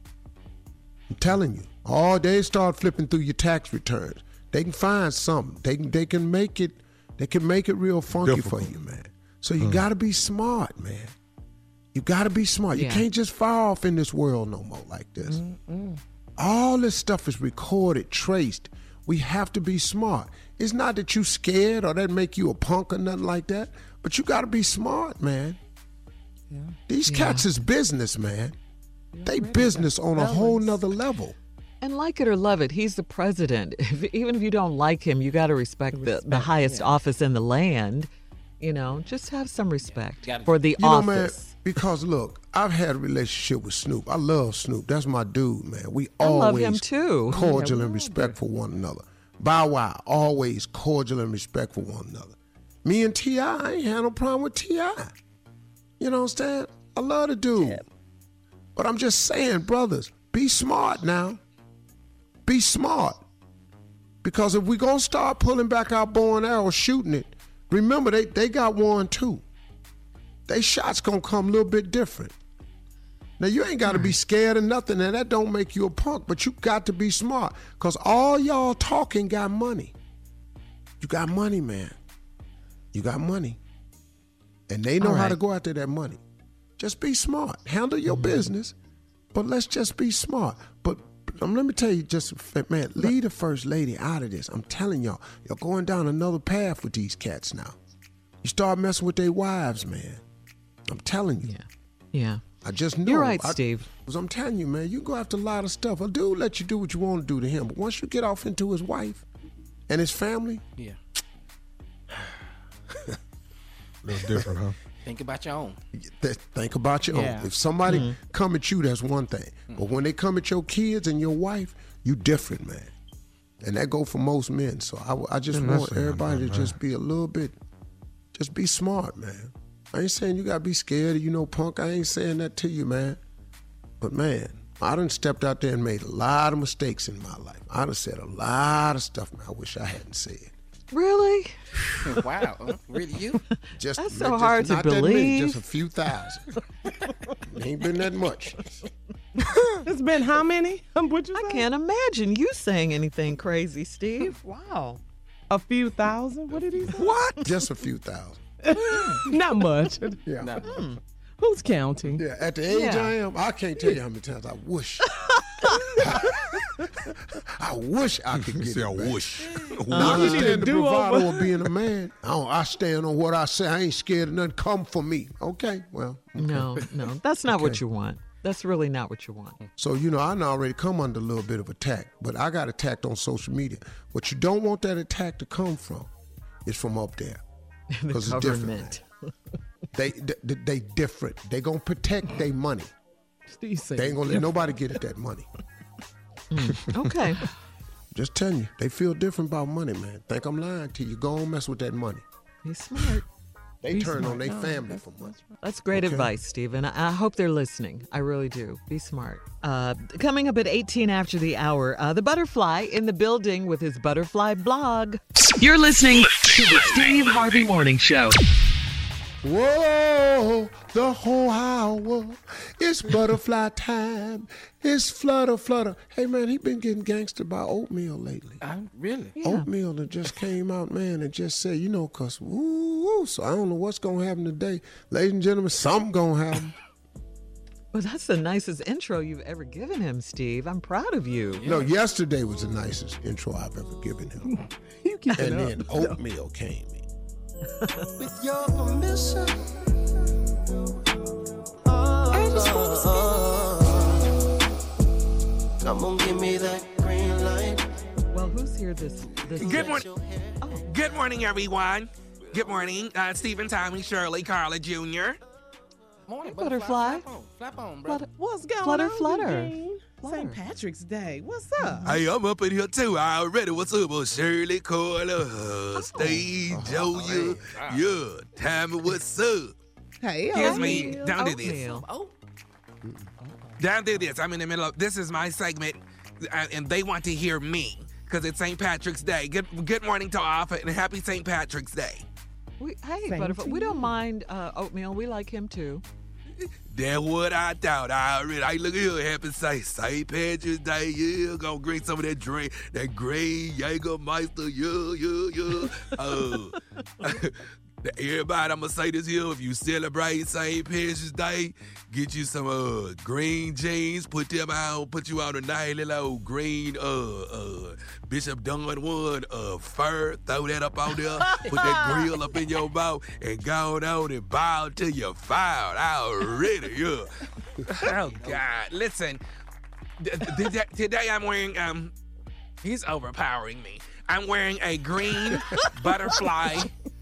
I'm telling you. Oh, they start flipping through your tax returns. They can find something. They can make it real funky for you, man. So you got to be smart, man. You got to be smart. You can't just fire off in this world no more like this. All this stuff is recorded, traced. We have to be smart. It's not that you scared or that make you a punk or nothing like that, but you got to be smart, man. Yeah. These cats is business, man. They business on a whole nother level. And like it or love it, he's the president. Even if you don't like him, you got to respect the highest office in the land. Just have some respect for the office. Man, because look, I've had a relationship with Snoop. I love Snoop. That's my dude, man. We always love him too. Cordial and respectful one another. Bow Wow, always cordial and respectful one another. Me and T.I., I ain't had no problem with T.I. You know what I'm saying? I love the dude. Yeah. But I'm just saying, brothers, be smart now. Be smart. Because if we going to start pulling back our bow and arrow, shooting it, remember, they got one too. They shots going to come a little bit different. Now, you ain't got to be scared of nothing, and that don't make you a punk, but you got to be smart. Because all y'all talking got money. You got money, man. You got money. And they know how to go after that money. Just be smart. Handle your business, but let's just be smart. But let me tell you just, man, leave the first lady out of this. I'm telling y'all, you're going down another path with these cats now. You start messing with their wives, man. I'm telling you. Yeah. I just know. You're right, Steve. Because I'm telling you, man, you go after a lot of stuff. A dude let you do what you want to do to him. But once you get off into his wife and his family. Yeah. A little different, huh? Think about your own. Think about your own. If somebody come at you, that's one thing. But when they come at your kids and your wife, you different, man. And that go for most men. So I just want everybody to just be a little bit, just be smart, man. I ain't saying you got to be scared of, punk. I ain't saying that to you, man. But, man, I done stepped out there and made a lot of mistakes in my life. I done said a lot of stuff, man, I wish I hadn't said. Really? Wow. Really, you? That's so hard to believe. That many, just a few thousand. It ain't been that much. It's been how many? I can't imagine you saying anything crazy, Steve. Wow. A few thousand? What did he say? What? Just a few thousand. Not much. Yeah. Who's counting? Yeah, at the age I am, I can't tell you how many times I wish. I wish I could get it. I wish. I understand the bravado of being a man. I stand on what I say. I ain't scared of nothing come for me. Okay, well. Okay. No, that's not what you want. That's really not what you want. So, I done already come under a little bit of attack, but I got attacked on social media. What you don't want that attack to come from is from up there. Because it's different. They different. They gonna protect their money. They ain't gonna let nobody get at that money. Okay. Just telling you, they feel different about money, man. Think I'm lying to you. Go on mess with that money. He's smart. They turn on their family for money. That's great advice, Stephen. I hope they're listening. I really do. Be smart. Coming up at 18 after the hour, the Butterfly in the building with his Butterfly blog. You're listening to the Steve Harvey Morning Show. Whoa, the whole hour. It's butterfly time. It's flutter. Hey, man, he been getting gangster by Oatmeal lately. Really? Yeah. Oatmeal that just came out, man, and just said, because woo. So I don't know what's going to happen today. Ladies and gentlemen, something going to happen. Well, that's the nicest intro you've ever given him, Steve. I'm proud of you. No, yesterday was the nicest intro I've ever given him. And then Oatmeal came in. With your permission, come on, give me that green light. Well, who's here this Good morning. Good morning, everyone. Good morning, Stephen, Tommy, Shirley, Carla Jr. Morning, Butterfly. Flap on, brother. What's going on? Flutter. St. Patrick's Day. What's up? Hey, I'm up in here too. I already. What's up, Shirley, Carla, Steve, Joe, yeah, Tommy, what's up? Hey, here's me. Don't do this. Oh. Don't do this. I'm in the middle of. This is my segment, and they want to hear me because it's St. Patrick's Day. Good morning to all, and happy St. Patrick's Day. Hey, Butterfly, we don't mind Oatmeal. We like him too. That's what I thought. I look at here, happy St. Patrick's Day. Yeah, gonna drink some of that drink, that green Jägermeister. Yeah. Everybody, I'm gonna say this here. If you celebrate St. Patrick's Day, get you some green jeans. Put you on a nice little green Bishop Dunn one fur. Throw that up on there. Put that grill up in your mouth and go on and bow till you foul already. Yeah. Oh God! Listen, today I'm wearing he's overpowering me. I'm wearing a green butterfly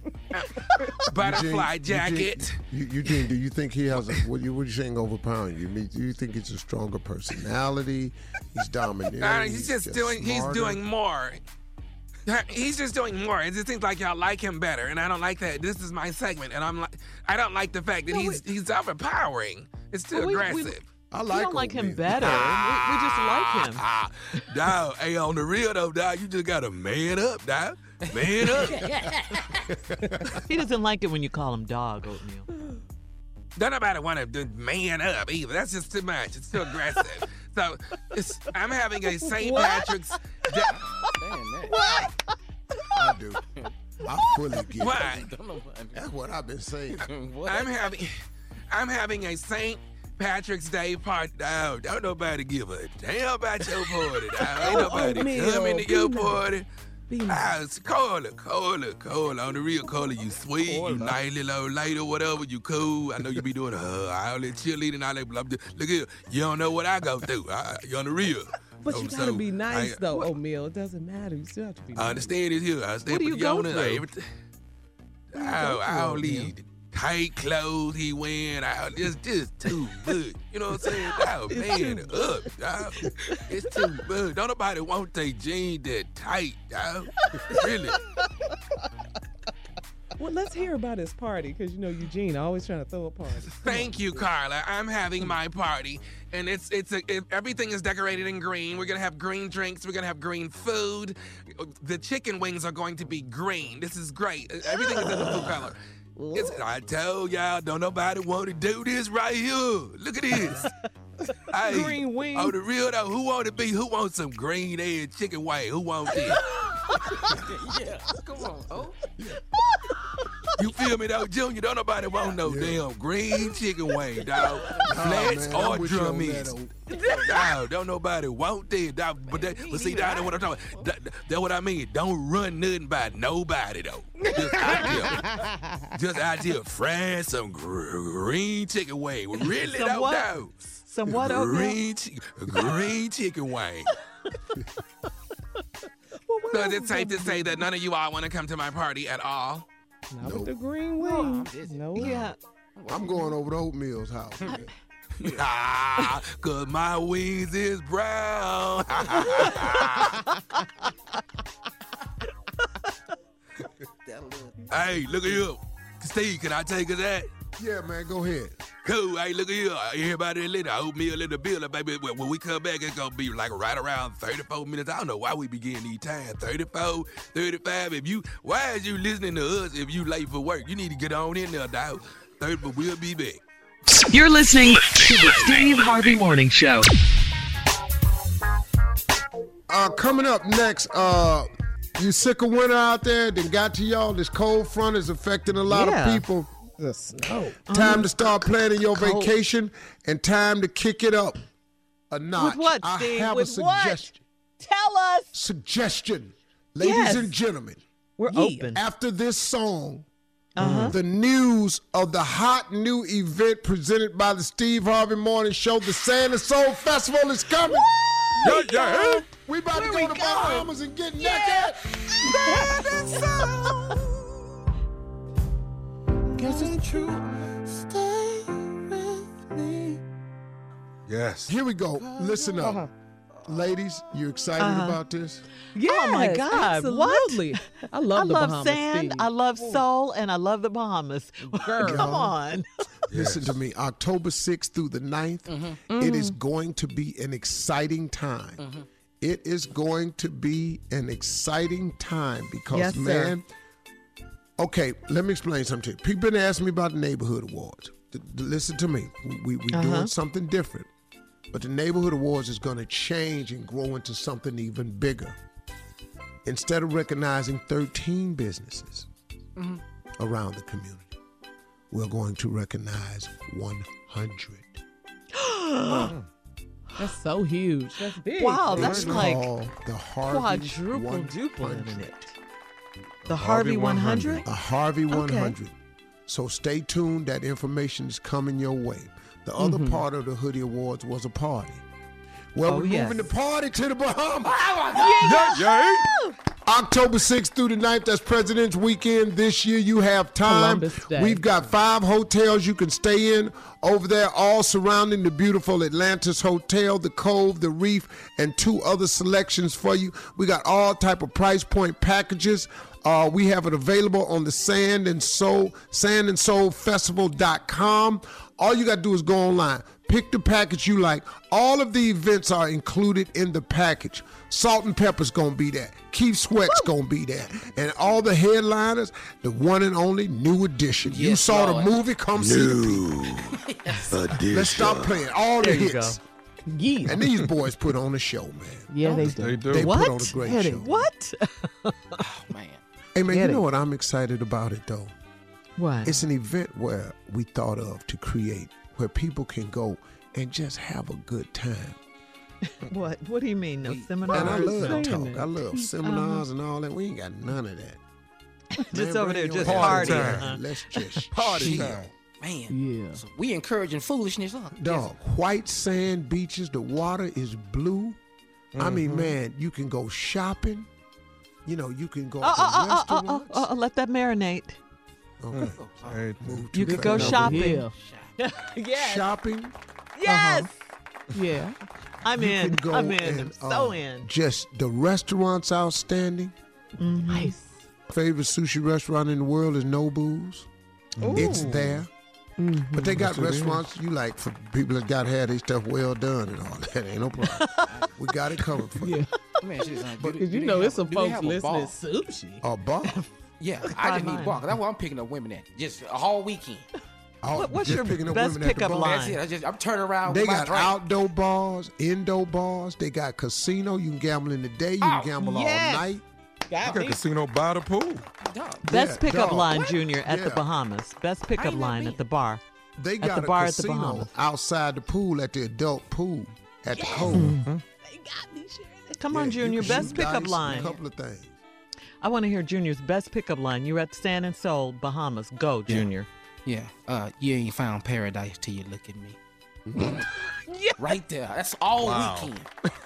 jacket. Eugene, do you think he has what you saying overpowering you? Do you think it's a stronger personality? He's dominating. He's doing more. He's just doing more. It just seems like y'all like him better, and I don't like that. This is my segment, and I don't like the fact that he's overpowering. It's too aggressive. I like. We don't like him better. We just like him. Dog, hey, on the real though, dog, you just gotta man up, dog. Man up. He doesn't like it when you call him dog, Oatmeal. Don't nobody want to man up either. That's just too much. It's too aggressive. So I'm having a St. Patrick's Day. What? I do. I fully get Why? it. That's what I've been saying. I'm having a St. Patrick's Day party. No, don't nobody give a damn about your party. No, ain't nobody coming to your party. It's Carla. On the real, Carla, you sweet, you nice little old lady or whatever, you cool. I know you be doing all that cheerleading and all that. Blah, blah. Look here, you don't know what I go through. You on the real. But you gotta be nice, though, O'Meal. It doesn't matter. You still have to be nice. I understand it here. I understand. What do you go through? Everything. I don't need tight clothes he wearing. Just too much. You know what I'm saying? Dog, man, up, dog. It's too much. Don't nobody want their jeans that tight, dog. Really. Well, let's hear about his party, because, you know, Eugene always trying to throw a party. Thank you, Carla. I'm having my party, and everything is decorated in green. We're gonna have green drinks. We're gonna have green food. The chicken wings are going to be green. This is great. Everything is in the blue color. I told y'all, don't nobody want to do this right here. Look at this. Hey, green wings. Oh, the real though, who wants some green egg chicken wing? Who wants this? Yeah, come on. Oh, You feel me though, Junior? Don't nobody want no damn green chicken wing, dog. Flats or drummies. Dog, don't nobody want that, dog. But see, dog, that's what I'm talking about. That's what I mean. Don't run nothing by nobody though. Just out here frying some green chicken wing. Really though, dog. Some what? Green chicken wing. So is it safe to say that none of you all want to come to my party at all? Not with the green wings. No. Yeah. I'm going over to Oatmeal's house. Cause my wings is brown. Hey, look at you. Steve, can I take us that? Yeah, man, go ahead. Cool. Hey, look at you. Everybody in little Oatmeal in the building, baby. When we come back, it's going to be like right around 34 minutes. I don't know why we be getting these times. 34, 35. Why is you listening to us if you late for work? You need to get on in there, dog. 30, but we'll be back. You're listening to the Steve Harvey Morning Show. Coming up next, you sick of winter out there? Then got to y'all. This cold front is affecting a lot of people. The snow. Time to start planning your vacation and time to kick it up a notch. With what, Steve? I have a suggestion. What? Tell us. Suggestion. Ladies and gentlemen. We're open. After this song, the news of the hot new event presented by the Steve Harvey Morning Show, the Sand and Soul Festival is coming. Yeah. We about to go to Bahamas and get naked. Sand and Soul. Guess it's true. Stay with me. Yes. Here we go. Listen up. Ladies, you excited about this? Yes, oh my God! Absolutely. What? I love the Bahamas, sand. Steve. I love soul, and I love the Bahamas. Girl. Come on. Listen to me. October 6th through the 9th, it is going to be an exciting time. It is going to be an exciting time because, man. Okay, let me explain something to you. People been asking me about the neighborhood awards. Listen to me. We doing something different. But the neighborhood awards is going to change and grow into something even bigger. Instead of recognizing 13 businesses around the community, we're going to recognize 100. That's so huge. That's big. Wow, that's like the Harvey quadrupling it. The Harvey 100? The Harvey 100. Okay. So stay tuned. That information is coming your way. The other part of the Hoodie Awards was a party. Well, we're moving the party to the Bahamas. October 6th through the 9th, that's President's Weekend. This year you have time. We've got 5 hotels you can stay in over there, all surrounding the beautiful Atlantis Hotel, the Cove, the Reef, and 2 other selections for you. We got all type of price point packages. We have it available on the sandandsoulfestival.com. All you got to do is go online. Pick the package you like. All of the events are included in the package. Salt and Pepper's going to be there. Keith Sweat's going to be there. And all the headliners, the one and only New Edition. You saw the movie, come see the people. Let's stop playing. All the hits. Yeah. And these boys put on a show, man. Yeah, they do. They put on a great show. What? Oh, man. Hey, man, you know what I'm excited about it, though? What? It's an event where we thought of to create where people can go and just have a good time. What do you mean? No seminars? And I love talk. I love seminars and all that. We ain't got none of that. Just over there, just party. partying. Let's just Party chill. time. Man. Yeah. So we encouraging foolishness, huh? Dog, white sand beaches. The water is blue. I mean, man, you can go shopping. You know, you can go to restaurants. Let that marinate. Okay. Hey, Move You too could go fast. shopping. Yeah. Yes. Shopping. Yes. Yeah. I'm You in. can go I'm in. and, I'm so in. Just the restaurants outstanding. Nice. Favorite sushi restaurant in the world is Nobu's. It's there. But they got restaurants you like for people that got had their stuff well done and all that. Ain't no problem. We got it covered for you. Yeah. Man, she's like, Because you know, it's some folks listening sushi. A bar. Yeah, I just need bar. That's why I'm picking up women at. Just a whole weekend. What's just your picking up best women at the pickup bar. line? That's it. I'm turning around They with my got drink. outdoor bars, indoor bars. They got casino. You can gamble in the day. You can gamble yes. all night. I got a casino by the pool. Dog. Best Yeah, pickup dog. line, Junior, at the Yeah. Bahamas. Best pickup ain't never line been. at the bar. They At got the a bar at the casino Bahamas. outside the pool at the adult pool at the Cove. Come on, Yeah, you Junior. can Best shoot pickup dice and line. A couple of things. I want to hear Junior's best pickup line. You're at Sand and Soul, Bahamas. Go, Junior. Yeah. You ain't found paradise till you look at me. Right there. That's all weekend.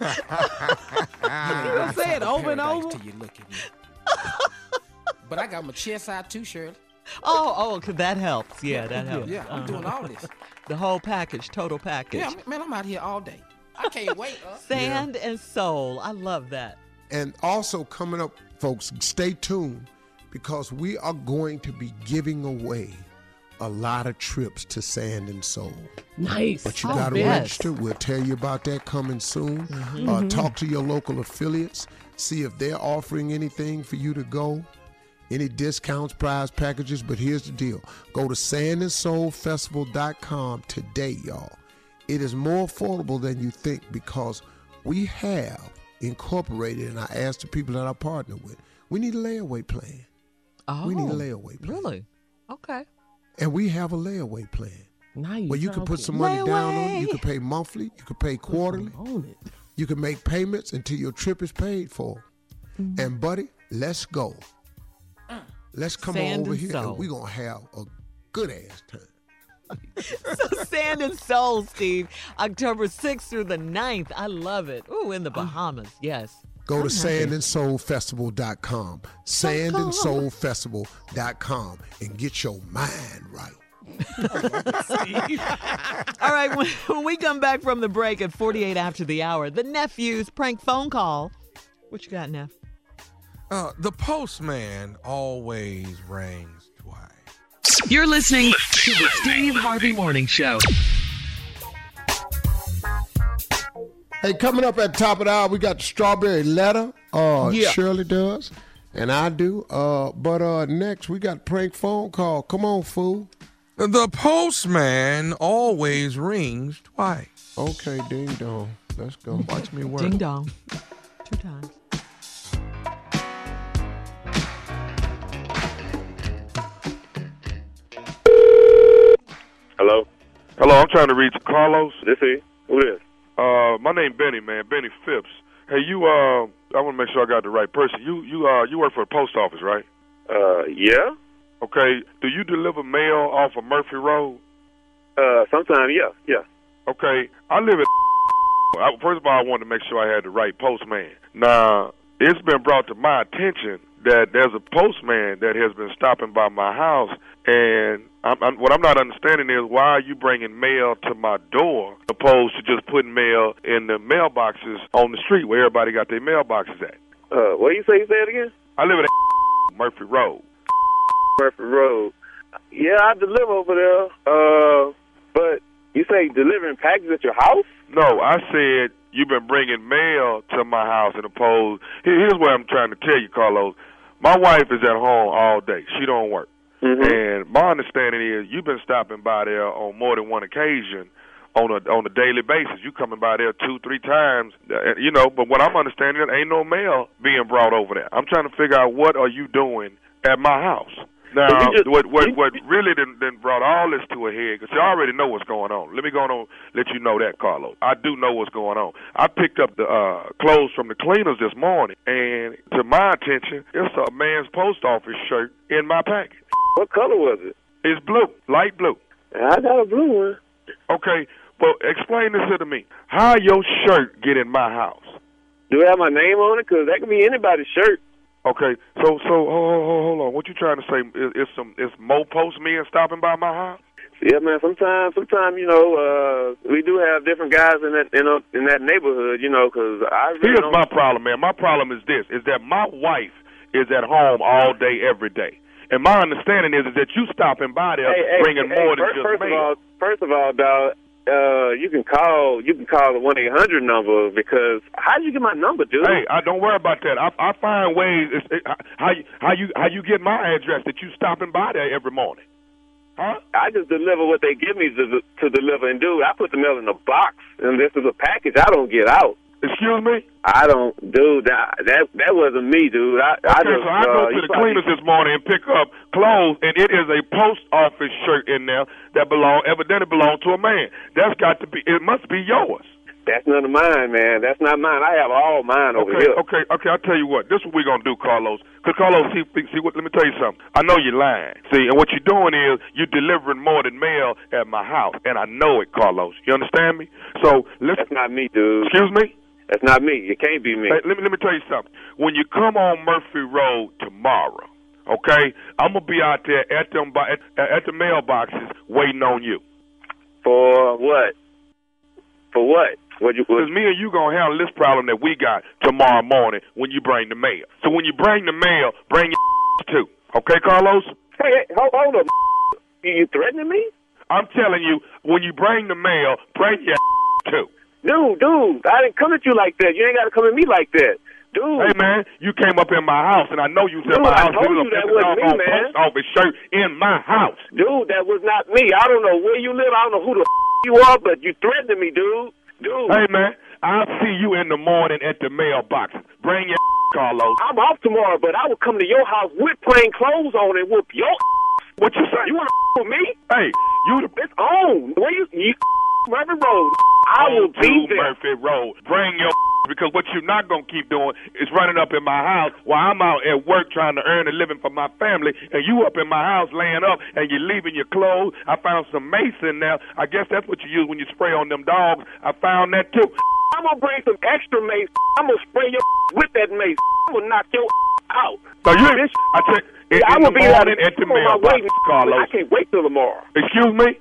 You say it over and over. Till you look at me. But I got my chest out too, Shirley. Oh, 'cause that helps. Yeah, that helps. Yeah, I'm doing all this. The whole package, total package. Yeah, man, I'm out here all day. I can't wait. Sand and Soul. I love that. And also coming up, folks, stay tuned because we are going to be giving away a lot of trips to Sand and Soul. Nice. But you Oh, got to yes. register. We'll tell you about that coming soon. Talk to your local affiliates. See if they're offering anything for you to go. Any discounts, prize packages. But here's the deal. Go to sandandsoulfestival.com today, y'all. It is more affordable than you think because we have incorporated, and I asked the people that I partner with, we need a layaway plan. Oh, We need a layaway plan. Really? Okay. And we have a layaway plan. Nice. Where you can put some money down on it. You can pay monthly. You can pay quarterly. On it. You can make payments until your trip is paid for. And, buddy, let's go. Let's come Sand on over and here Soul. and we're going to have a good-ass time. So Sand and Soul, Steve. October 6th through the 9th. I love it. Ooh, in the Bahamas. Yes. Go to sandandsoulfestival.com. Sandandsoulfestival.com and get your mind right. All right, when we come back from the break at 48 after the hour, the nephew's prank phone call. What you got, Neff? The postman always rings twice. You're listening to the Steve Harvey Morning Show. Hey, coming up at the top of the hour, we got the strawberry letter. Shirley does, and I do. But next, we got prank phone call. Come on, fool. The postman always rings twice. Okay, ding dong. Let's go. Watch me work. Ding dong. 2 times. Hello? Hello, I'm trying to reach Carlos. This is? Who is? My name Benny, man. Benny Phipps. Hey, I want to make sure I got the right person. You work for the post office, right? Yeah. Okay. Do you deliver mail off of Murphy Road? Sometimes, yeah. Okay. I live in first of all, I wanted to make sure I had the right postman. Now, it's been brought to my attention that there's a postman that has been stopping by my house, and what I'm not understanding is why are you bringing mail to my door opposed to just putting mail in the mailboxes on the street where everybody got their mailboxes at? What do you say? Say it again? I live in Murphy Road. Murphy Road. Yeah, I deliver over there. But you say delivering packages at your house? No, I said you've been bringing mail to my house and opposed. Here's what I'm trying to tell you, Carlos. My wife is at home all day. She don't work. And my understanding is you've been stopping by there on more than one occasion on a daily basis. You coming by there 2-3 times, but what I'm understanding, there ain't no mail being brought over there. I'm trying to figure out what are you doing at my house. Now, what really done brought all this to a head, because you already know what's going on. Let me go on and let you know that, Carlos. I do know what's going on. I picked up the clothes from the cleaners this morning, and to my attention, it's a man's post office shirt in my package. What color was it? It's blue, light blue. I got a blue one. Okay, but explain this to me. How your shirt get in my house? Do it have my name on it? Because that could be anybody's shirt. Okay, so hold on. What you trying to say? Is more postmen stopping by my house? Yeah, man. Sometimes, you know, we do have different guys in that neighborhood, you know. Because here's my problem, man. My problem is this: is that my wife is at home all day, every day, and my understanding is that you stopping by there bringing more than just mail. First of all, dog. You can call the 1-800 number, because how did you get my number, dude? Hey, don't worry about that. I find ways. How you get my address that you stopping by there every morning? Huh? I just deliver what they give me to deliver, and dude, I put the mail in a box, and this is a package I don't get out. Excuse me? I don't, dude. That wasn't me, dude. I go to the cleaners this morning and pick up clothes, and it is a post office shirt in there that evidently belongs to a man. That's got to be. It must be yours. That's none of mine, man. That's not mine. I have all mine over here. Okay. I'll tell you what. This is what we're gonna do, Carlos. Because Carlos, see what? Let me tell you something. I know you're lying. See, and what you're doing is you're delivering more than mail at my house, and I know it, Carlos. You understand me? So listen. That's not me, dude. Excuse me? That's not me. It can't be me. Hey, let me tell you something. When you come on Murphy Road tomorrow, okay, I'm gonna be out there at the mailboxes waiting on you. For what? For what? Because me and you gonna handle this problem that we got tomorrow morning when you bring the mail. So when you bring the mail, bring your too. Okay, Carlos? Hey, hold up. You threatening me? I'm telling you, when you bring the mail, bring your too. Dude, I didn't come at you like that. You ain't got to come at me like that. Dude. Hey, man, you came up in my house, and I know you was in my house. I told you that wasn't me, man. Post office shirt in my house. Dude, that was not me. I don't know where you live. I don't know who the you are, but you threatened me, dude. Hey, man, I'll see you in the morning at the mailbox. Bring your Carlos. I'm off tomorrow, but I will come to your house with plain clothes on and whoop your What you say? You want to with me? Hey, It's on. Where you Murphy Road. I will be there. Murphy Road. Bring your because what you're not going to keep doing is running up in my house while I'm out at work trying to earn a living for my family, and you up in my house laying up, and you're leaving your clothes. I found some mace in there. I guess that's what you use when you spray on them dogs. I found that, too. I'm going to bring some extra mace. I'm going to spray your with that mace. I'm going to knock your out. So you, I'm going to be out at the mailbox, Carlos. I can't wait till tomorrow. Excuse me?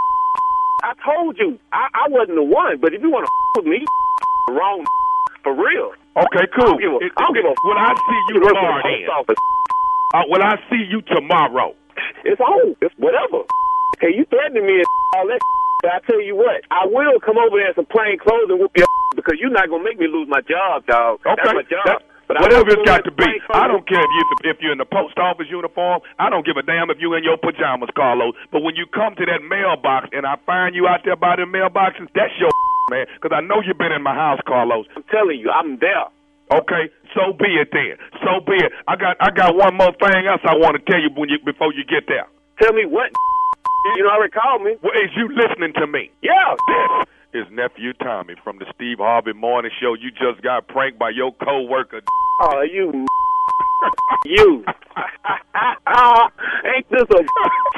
I told you, I wasn't the one, but if you want to with me, wrong, for real. Okay, cool. I don't give a Will I see you tomorrow then? Will I see you tomorrow? It's on. It's whatever. Hey, you threatening me and all that, but I tell you what, I will come over there in some plain clothes and whoop your because you're not going to make me lose my job, dog. Okay. That's my job. Whatever it's got to be. I don't care if you're in the post office uniform. I don't give a damn if you're in your pajamas, Carlos. But when you come to that mailbox and I find you out there by the mailboxes, that's your man. Because I know you've been in my house, Carlos. I'm telling you, I'm there. Okay, so be it then. So be it. I got one more thing else I want to tell you before you get there. Tell me what? You already called me. Well, is you listening to me? Yeah. This is Nephew Tommy from the Steve Harvey Morning Show. You just got pranked by your co-worker. Oh, you. You. Ain't this a...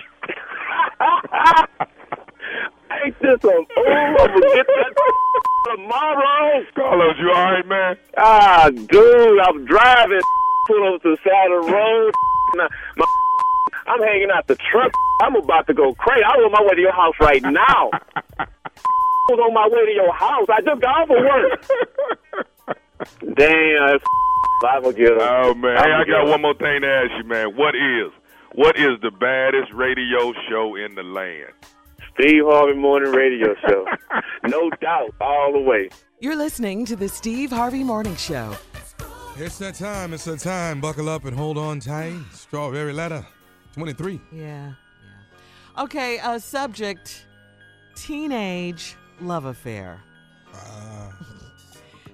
Ain't this a... Oh, I'm going to get that tomorrow. Carlos, you all right, man? Dude, I'm driving. Pull over to the side of the road. I'm hanging out the truck. I'm about to go crazy. I'm on my way to your house right now. I was on my way to your house. I just got off of work. Damn, I will get him. Oh, man. Hey, I got one more thing to ask you, man. What is the baddest radio show in the land? Steve Harvey Morning Radio Show. No doubt, all the way. You're listening to the Steve Harvey Morning Show. It's that time. It's that time. Buckle up and hold on tight. Strawberry Letter 23. Yeah. Okay, subject, teenage love affair.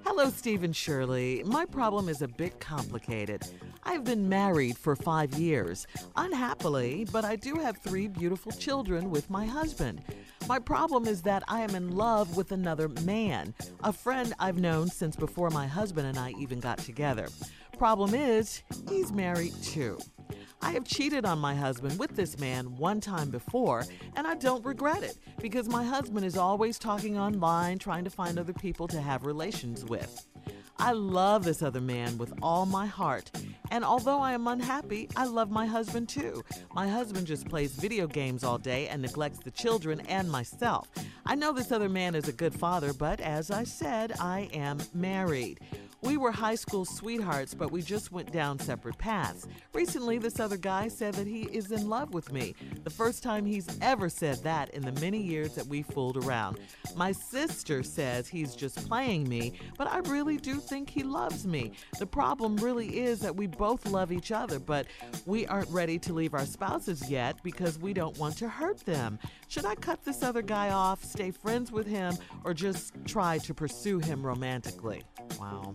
Hello, Steve and Shirley. My problem is a bit complicated. I've been married for 5 years, unhappily, but I do have 3 beautiful children with my husband. My problem is that I am in love with another man, a friend I've known since before my husband and I even got together. Problem is, he's married too. I have cheated on my husband with this man one time before, and I don't regret it because my husband is always talking online, trying to find other people to have relations with. I love this other man with all my heart, and although I am unhappy, I love my husband too. My husband just plays video games all day and neglects the children and myself. I know this other man is a good father, but as I said, I am married. We were high school sweethearts, but we just went down separate paths. Recently, this other guy said that he is in love with me. The first time he's ever said that in the many years that we fooled around. My sister says he's just playing me, but I really do think he loves me. The problem really is that we both love each other, but we aren't ready to leave our spouses yet because we don't want to hurt them. Should I cut this other guy off, stay friends with him, or just try to pursue him romantically? Wow.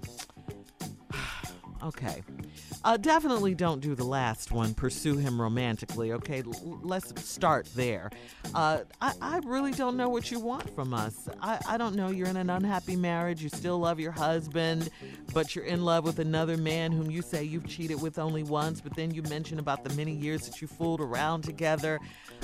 Okay. Definitely don't do the last one, pursue him romantically, okay? Let's start there. I really don't know what you want from us. I don't know. You're in an unhappy marriage. You still love your husband, but you're in love with another man whom you say you've cheated with only once, but then you mention about the many years that you fooled around together.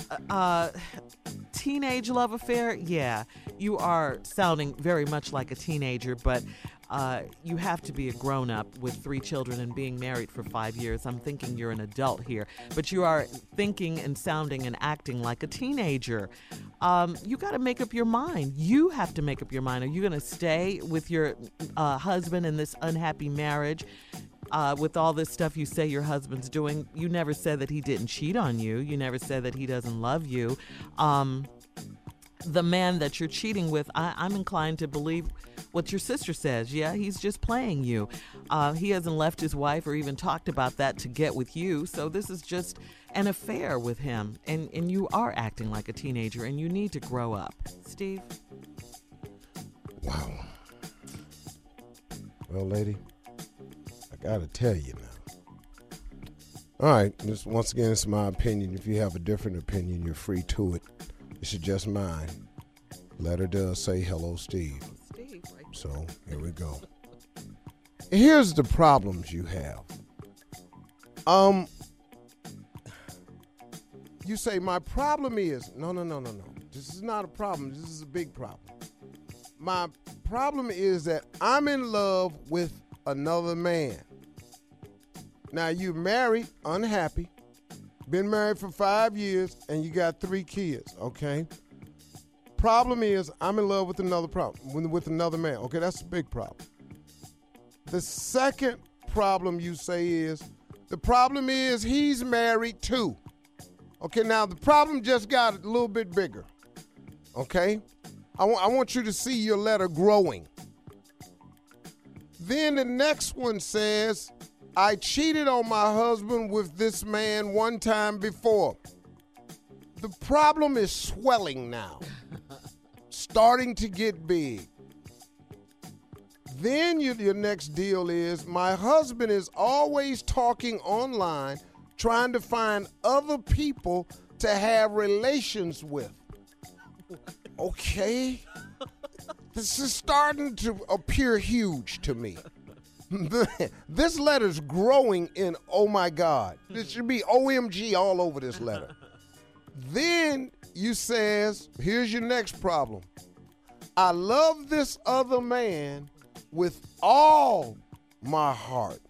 Teenage love affair? Yeah, you are sounding very much like a teenager, but you have to be a grown-up with 3 children and being married for 5 years. I'm thinking you're an adult here, but you are thinking and sounding and acting like a teenager. You got to make up your mind. You have to make up your mind. Are you going to stay with your husband in this unhappy marriage with all this stuff you say your husband's doing? You never said that he didn't cheat on you. You never said that he doesn't love you. The man that you're cheating with, I'm inclined to believe what your sister says. Yeah, he's just playing you. He hasn't left his wife or even talked about that to get with you. So this is just an affair with him. And you are acting like a teenager and you need to grow up. Steve? Wow. Well, lady, I got to tell you now. All right, this, once again, it's my opinion. If you have a different opinion, you're free to it. This is just mine. Letter does say, hello, Steve. Steve, right? So here we go. Here's the problems you have. You say, my problem is, no. This is not a problem. This is a big problem. My problem is that I'm in love with another man. Now, you're married, unhappy. Been married for 5 years, and you got 3 kids, okay? Problem is, I'm in love with another man. Okay, that's a big problem. The second problem you say is, the problem is he's married too. Okay, now the problem just got a little bit bigger, okay? I want you to see your letter growing. Then the next one says, I cheated on my husband with this man one time before. The problem is swelling now, starting to get big. Then your next deal is, my husband is always talking online, trying to find other people to have relations with. Okay? This is starting to appear huge to me. This letter's growing in, oh my God. There should be OMG all over this letter. Then you says, here's your next problem. I love this other man with all my heart.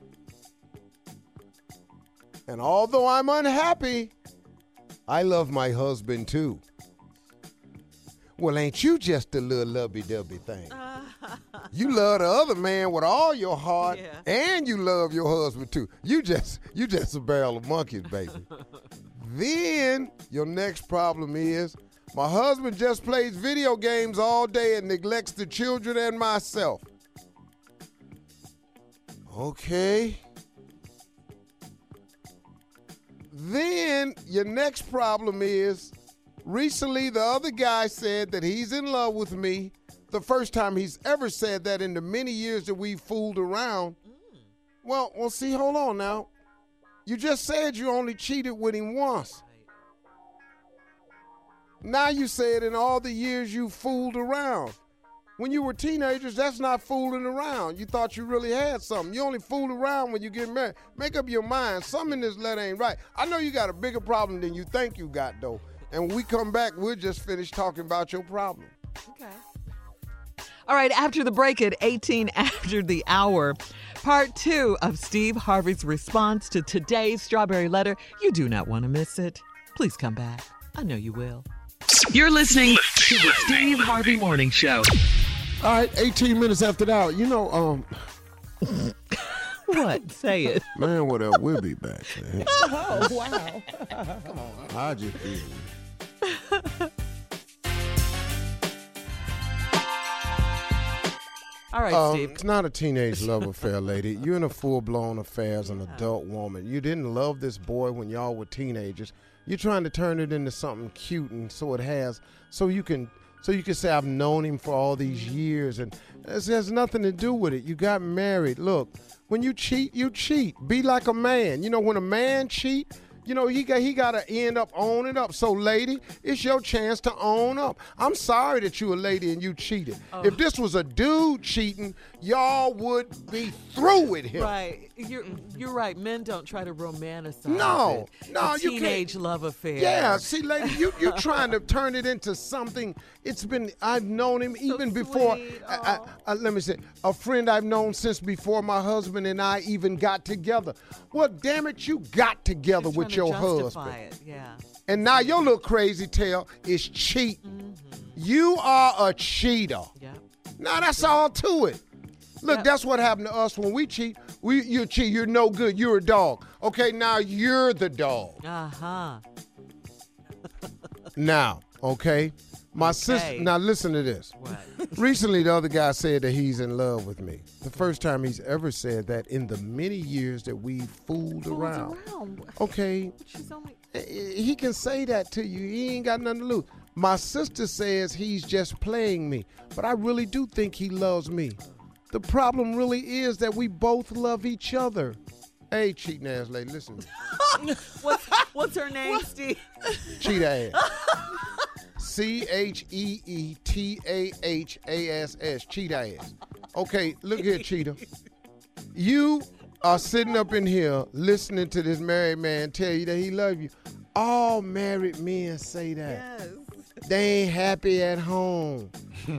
And although I'm unhappy, I love my husband too. Well, ain't you just a little lovey-dovey thing? You love the other man with all your heart, and you love your husband too. You just a barrel of monkeys, baby. Then your next problem is, my husband just plays video games all day and neglects the children and myself. Okay. Then your next problem is, recently the other guy said that he's in love with me, the first time he's ever said that in the many years that we've fooled around. Well, see, hold on now. You just said you only cheated with him once. Now you said in all the years you fooled around. When you were teenagers, that's not fooling around. You thought you really had something. You only fool around when you get married. Make up your mind. Something in this letter ain't right. I know you got a bigger problem than you think you got, though. And when we come back, we'll just finish talking about your problem. Okay. All right, after the break at 18 after the hour, part 2 of Steve Harvey's response to today's Strawberry Letter. You do not want to miss it. Please come back. I know you will. You're listening to the Steve Harvey Morning Show. All right, 18 minutes after the hour. You know, What? Say it. Man, what else? We'll be back, man. Oh, wow. Come on. I just feel All right, Steve. It's not a teenage love affair, lady. You're in a full-blown affair as an adult woman. You didn't love this boy when y'all were teenagers. You're trying to turn it into something cute, and so you can say I've known him for all these years, and it has nothing to do with it. You got married. Look, when you cheat, you cheat. Be like a man. You know, when a man cheat, you know, he got to end up owning up. So, lady, it's your chance to own up. I'm sorry that you a lady and you cheated. Oh. If this was a dude cheating, y'all would be through with him. Right. You're right. Men don't try to romanticize No, a you teenage can't. Love affair. Yeah, see, lady, you're trying to turn it into something. I've known him even before. Let me say, a friend I've known since before my husband and I even got together. Well, damn it, you got together with your husband. It. Yeah. And now your little crazy tail is cheating. Mm-hmm. You are a cheater. Yeah. Now that's all to it. Look, that's what happened to us when we cheat. You cheat, you're no good. You're a dog. Okay, now you're the dog. Uh-huh. Now, okay? My sister, now listen to this. What? Recently, the other guy said that he's in love with me. The first time he's ever said that in the many years that we fooled around. Okay? He can say that to you. He ain't got nothing to lose. My sister says he's just playing me, but I really do think he loves me. The problem really is that we both love each other. Hey, cheating ass lady, listen to me. What's her name, Steve? Cheat ass. CheeTahass. Cheat ass. Okay, look here, cheater. You are sitting up in here listening to this married man tell you that he loves you. All married men say that. Yes. They ain't happy at home. You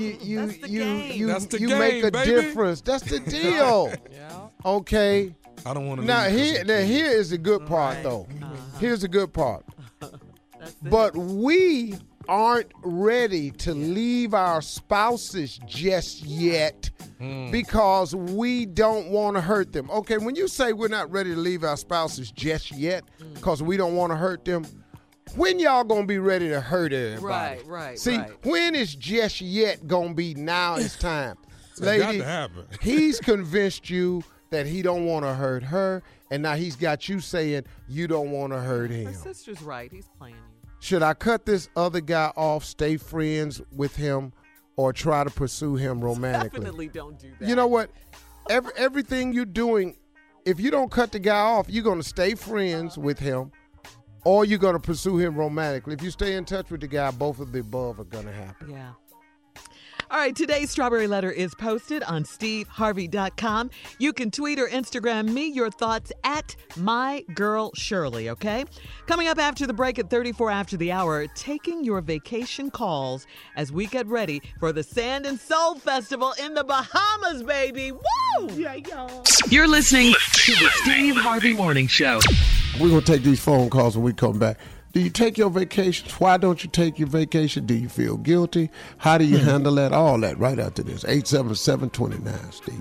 make a difference. That's the deal. Yeah. Okay. I don't want to. Now here is the good part though. Here's the good part. But we aren't ready to leave our spouses just yet because we don't want to hurt them. Okay, when you say we're not ready to leave our spouses just yet because we don't want to hurt them, when y'all gonna be ready to hurt everybody? Right. See, when is just yet gonna be now it's time? Lady, Lady, got to happen. He's convinced you that he don't want to hurt her, and now he's got you saying you don't want to hurt him. Her sister's right. He's playing you. Should I cut this other guy off, stay friends with him, or try to pursue him romantically? Definitely don't do that. You know what? Everything you're doing, if you don't cut the guy off, you're going to stay friends with him, or you're going to pursue him romantically. If you stay in touch with the guy, both of the above are going to happen. Yeah. All right, today's Strawberry Letter is posted on steveharvey.com. You can tweet or Instagram me your thoughts at MyGirlShirley, okay? Coming up after the break at 34 after the hour, taking your vacation calls as we get ready for the Sand and Soul Festival in the Bahamas, baby. Woo! Yeah, y'all. You're listening to the Steve Harvey Morning Show. We're going to take these phone calls when we come back. Do you take your vacations? Why don't you take your vacation? Do you feel guilty? How do you handle that? All that right after this. 877-29, Steve.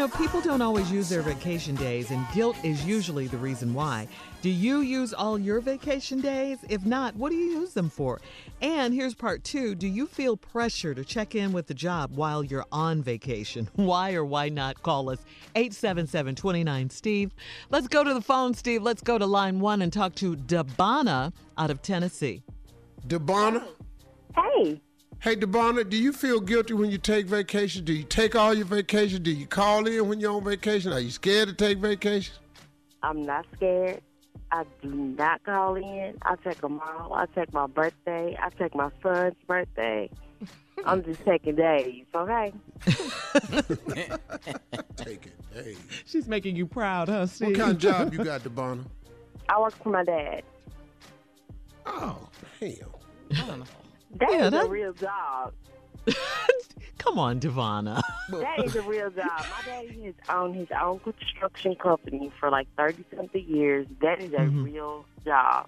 know, people don't always use their vacation days, and guilt is usually the reason why. Do you use all your vacation days? If not, what do you use them for? And here's part 2. Do you feel pressure to check in with the job while you're on vacation? Why or why not? Call us 877-29-STEVE. Let's go to the phone, Steve. Let's go to line 1 and talk to Debana out of Tennessee. Debana? Hey. Hey, Debana, do you feel guilty when you take vacation? Do you take all your vacation? Do you call in when you're on vacation? Are you scared to take vacation? I'm not scared. I do not call in. I take them all. I take my birthday. I take my son's birthday. I'm just taking days, okay? Taking days. She's making you proud, huh, Steve? What kind of job you got, Debana? I work for my dad. Oh, hell. That is a real job. Come on, Devonna. That is a real job. My daddy has owned his own construction company for like 30-something years. That is a real job.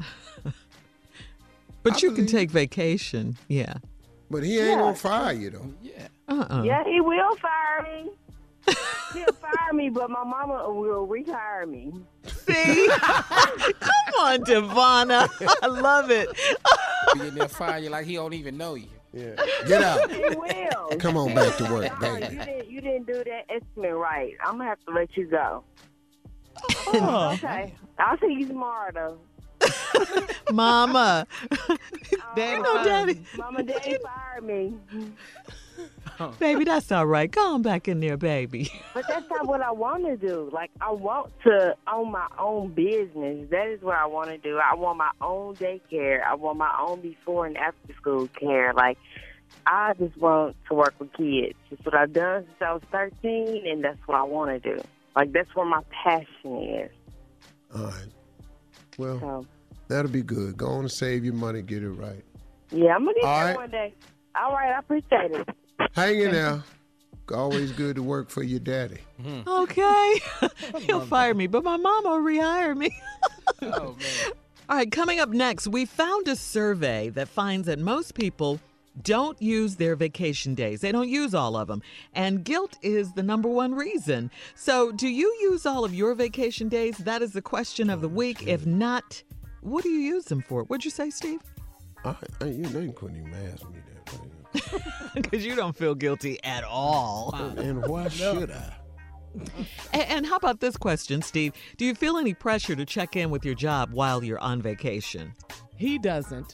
But you can take vacation, yeah. But he ain't gonna fire you, though. Yeah. Yeah, he will fire me. He'll fire me, but my mama will retire me. See? Come on, Devonna. I love it. Be in there fire you like he don't even know you. Yeah. Get out. He will. Come on back to work, baby. You didn't do that estimate right. I'm going to have to let you go. Oh. Okay. I'll see you tomorrow, though. Mama. Daddy, Daddy. Mama, Daddy fired me. Baby, that's all right. Go on back in there, baby. But that's not what I want to do. Like, I want to own my own business. That is what I want to do. I want my own daycare. I want my own before and after school care. Like, I just want to work with kids. That's what I've done since I was 13, and that's what I want to do. Like, that's where my passion is. All right. Well, that'll be good. Go on and save your money. Get it right. Yeah, I'm going to get All there right. one day. All right, I appreciate it. Hang in there. Always good to work for your daddy. Okay. He'll fire me, but my mama will rehire me. Oh, man. All right, coming up next, we found a survey that finds that most people don't use their vacation days. They don't use all of them. And guilt is the number one reason. So do you use all of your vacation days? That is the question of the week. If not, what do you use them for? What'd you say, Steve? You couldn't even ask me that. Because you don't feel guilty at all. And why should I? And how about this question, Steve? Do you feel any pressure to check in with your job while you're on vacation? He doesn't.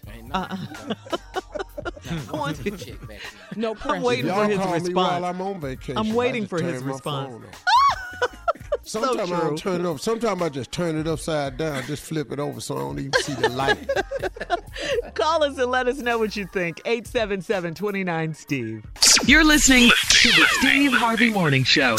No pressure. I'm waiting for his response. While I'm on vacation. I'm waiting I just for his turn my response. phone off. Sometimes I don't turn it over. Sometimes I just turn it upside down, just flip it over so I don't even see the light. Call us and let us know what you think. 877-29-STEVE. You're listening to the Steve Harvey Morning Show.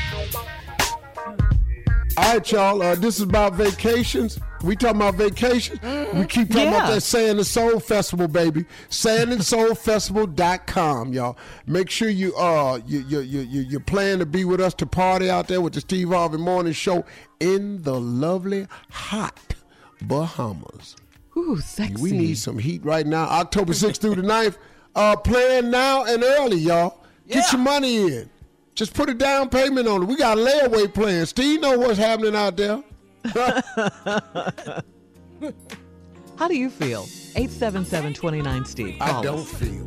All right, y'all. This is about vacations. We talking about vacation. We keep talking about that Sand and Soul Festival, baby. SandandSoulFestival.com, y'all. Make sure you plan to be with us to party out there with the Steve Harvey Morning Show in the lovely, hot Bahamas. Ooh, sexy. We need some heat right now. October 6th through the 9th. Plan now and early, y'all. Get your money in. Just put a down payment on it. We got a layaway plan. Steve know what's happening out there. How do you feel? 877-29-STEVE. I don't feel.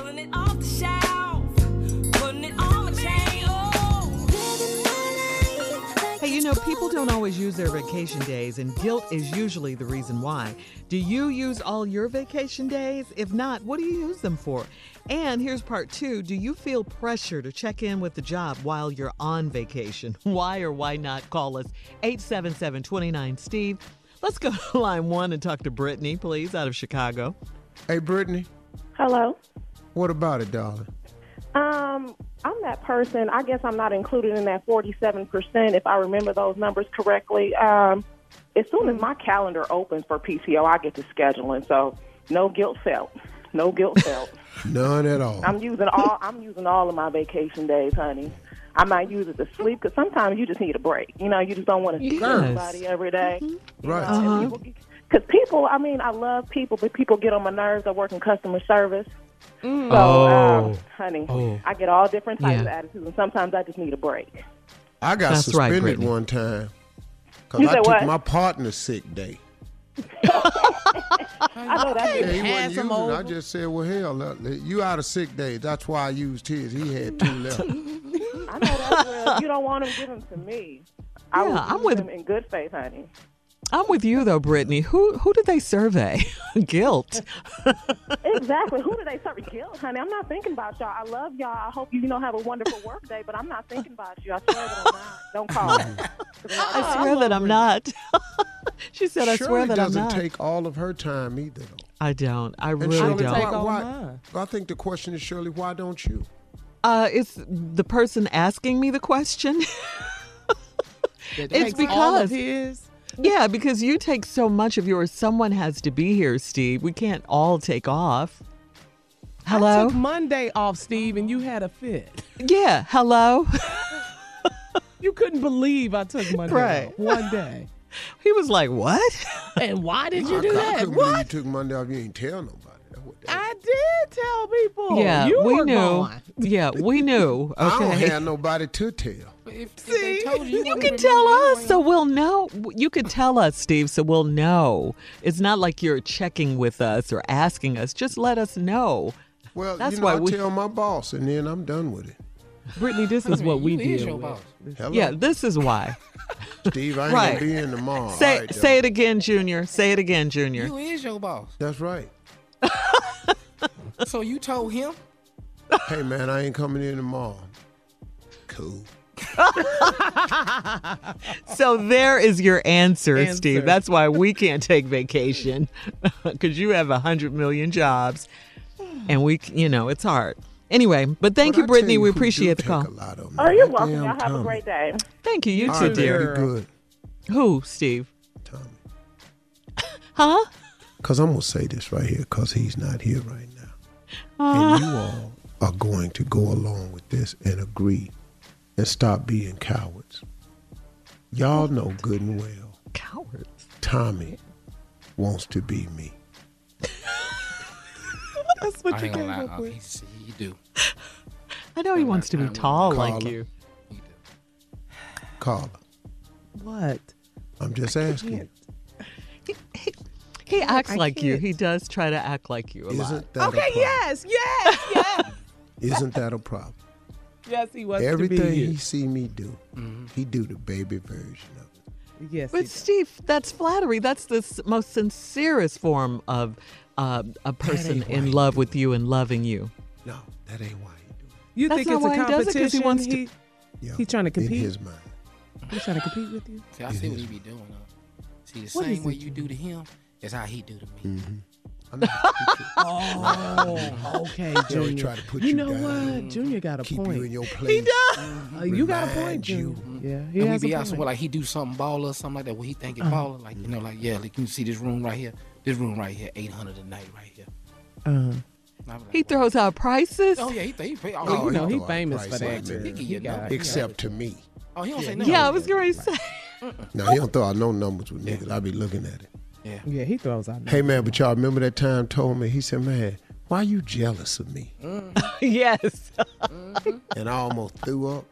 Hey, you know, people don't always use their vacation days, and guilt is usually the reason why. Do you use all your vacation days? If not, what do you use them for? And here's part 2. Do you feel pressure to check in with the job while you're on vacation? Why or why not? Call us 877-29-STEVE. Let's go to line 1 and talk to Brittany, please, out of Chicago. Hey, Brittany. Hello. What about it, darling? I'm that person. I guess I'm not included in that 47%, if I remember those numbers correctly. As soon as my calendar opens for PTO, I get to scheduling. So no guilt felt. No guilt felt. None at all. I'm using all of my vacation days, honey. I might use it to sleep because sometimes you just need a break. You know, you just don't want to see somebody every day. Right. Because people, I mean, I love people, but people get on my nerves. I work in customer service. So, honey, I get all different types of attitudes, and sometimes I just need a break. I got That's right, suspended Brittany. one time because You I said took what? my partner's sick day. I know that. Yeah, he Pass wasn't him using it. over. I just said, well, hell, you out of sick days. That's why I used his. He had 2 left. I know that. Well, you don't want them, give them to me. I Yeah, will I'm use with- them in good faith, honey. I'm with you though, Brittany. Who did they survey? Guilt. Exactly. Who do they serve? Guilt, honey. I'm not thinking about y'all. I love y'all. I hope you have a wonderful work day, but I'm not thinking about you. I swear that I'm not. Don't call me. I swear that I'm not. She said, I swear Shirley that I'm doesn't not. take all of her time either, though. I don't. I And really Shirley, don't. Take all why? mine. I think the question is, Shirley, why don't you? It's the person asking me the question. It It's takes all of because- his. Yeah, because you take so much of yours. Someone has to be here, Steve. We can't all take off. I Hello? took Monday off, Steve, and you had a fit. Yeah, hello? You couldn't believe I took Monday Right. off one day. He was like, what? And why did you I do that? couldn't believe you What? took Monday off. You ain't tell nobody. That's what that I did tell people. Yeah, you we were knew. gone. Yeah, we knew. I don't Okay. have nobody to tell. But if they told you, You can tell us so we'll know. You can tell us, Steve, so we'll know. It's not like you're checking with us or asking us. Just let us know. Well, That's I why we. tell my boss, and then I'm done with it. Brittany, this is what we deal with. Hello? Yeah, this is why. Steve, I ain't Right. gonna be in tomorrow. Say All right, say it again, Junior. Say it again, Junior. You is your boss. That's right. So you told him? Hey, man, I ain't coming in tomorrow. Cool. So there is your answer, Steve. That's why we can't take vacation because you have 100 million jobs, and it's hard. Anyway, but thank you, I Brittany. tell We you who appreciate the do call. take a lot of 'em, Oh, man. you're That welcome. damn Y'all have a Tommy. great day. Thank you. You All too, right, dear. Be good. Who, Steve? Tommy. Huh? Because I'm going to say this right here because he's not here right now. And you all are going to go along with this and agree and stop being cowards. Y'all know good and well. Cowards. Tommy wants to be me. That's what I you ain't came gonna up lie. with. He do. I know he wants to be tall like Carla. you. Carla, What? I'm just asking. He acts I like you. can't. He does try to act like you a lot. Isn't that a Okay, problem? yes. Isn't that a problem? Yes, he wants Everything to be you. he see me do, he do the baby version of it. Yes, But Steve, that's flattery. That's the most sincerest form of a person ain't why in he love do with you and loving you. No, that ain't why he do You That's think not it's a why he does it, 'cause competition? he wants to- it. Yeah, He's trying to in compete. his mind. He's trying to compete with you. See, I see what he be doing. See, the What is same way it, you do to him is how he do to me. I know. Oh, okay, He always Junior. try to put You you know down. what? Junior got a Keep point. you in your place. He does. You got a point, Remind Junior. you. Yeah, he And we has be a out point. somewhere like he do something baller or something like that where he think it baller. Like, yeah, like you see this room right here. This room right here, 800 a night right here. And I be like, He throws out prices. oh yeah, he pay. Oh, Oh, you know, he he throw out famous for price that. like too. that. He can He get got- numbers. Except to me. Oh, he don't say no. Yeah, I was going to say. Now, he don't throw out no numbers with niggas. I be looking at it. Yeah. Yeah, he throws out. Hey, man, but y'all remember that time told me, he said, man, why you jealous of me? Yes. And I almost threw up.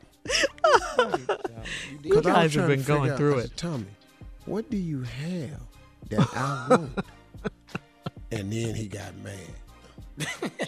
You 'Cause I was guys have trying been to going figure out, through I it. said, Tommy, what do you have that I want? And then he got mad.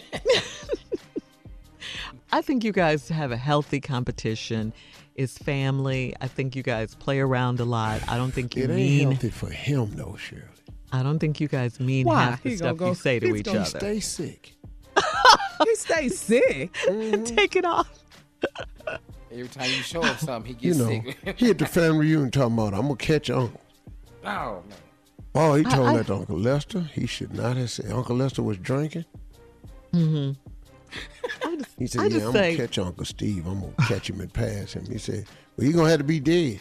I think you guys have a healthy competition. It's family. I think you guys play around a lot. I don't think you It ain't mean. healthy for him, though, Shirley. I don't think you guys mean Why? half the He stuff gonna you go- say to he's each gonna other. Stay sick. He stays sick. Take it off. Every time you show him something, he You gets know, sick. he at the family reunion talking about, I'm going to catch Uncle. Oh, man. Oh, he told I- that to Uncle Lester. He should not have said. Uncle Lester was drinking. Mm-hmm. He said, I yeah, just I'm say- going to catch Uncle Steve. I'm going to catch him and pass him. He said, well, you're going to have to be dead.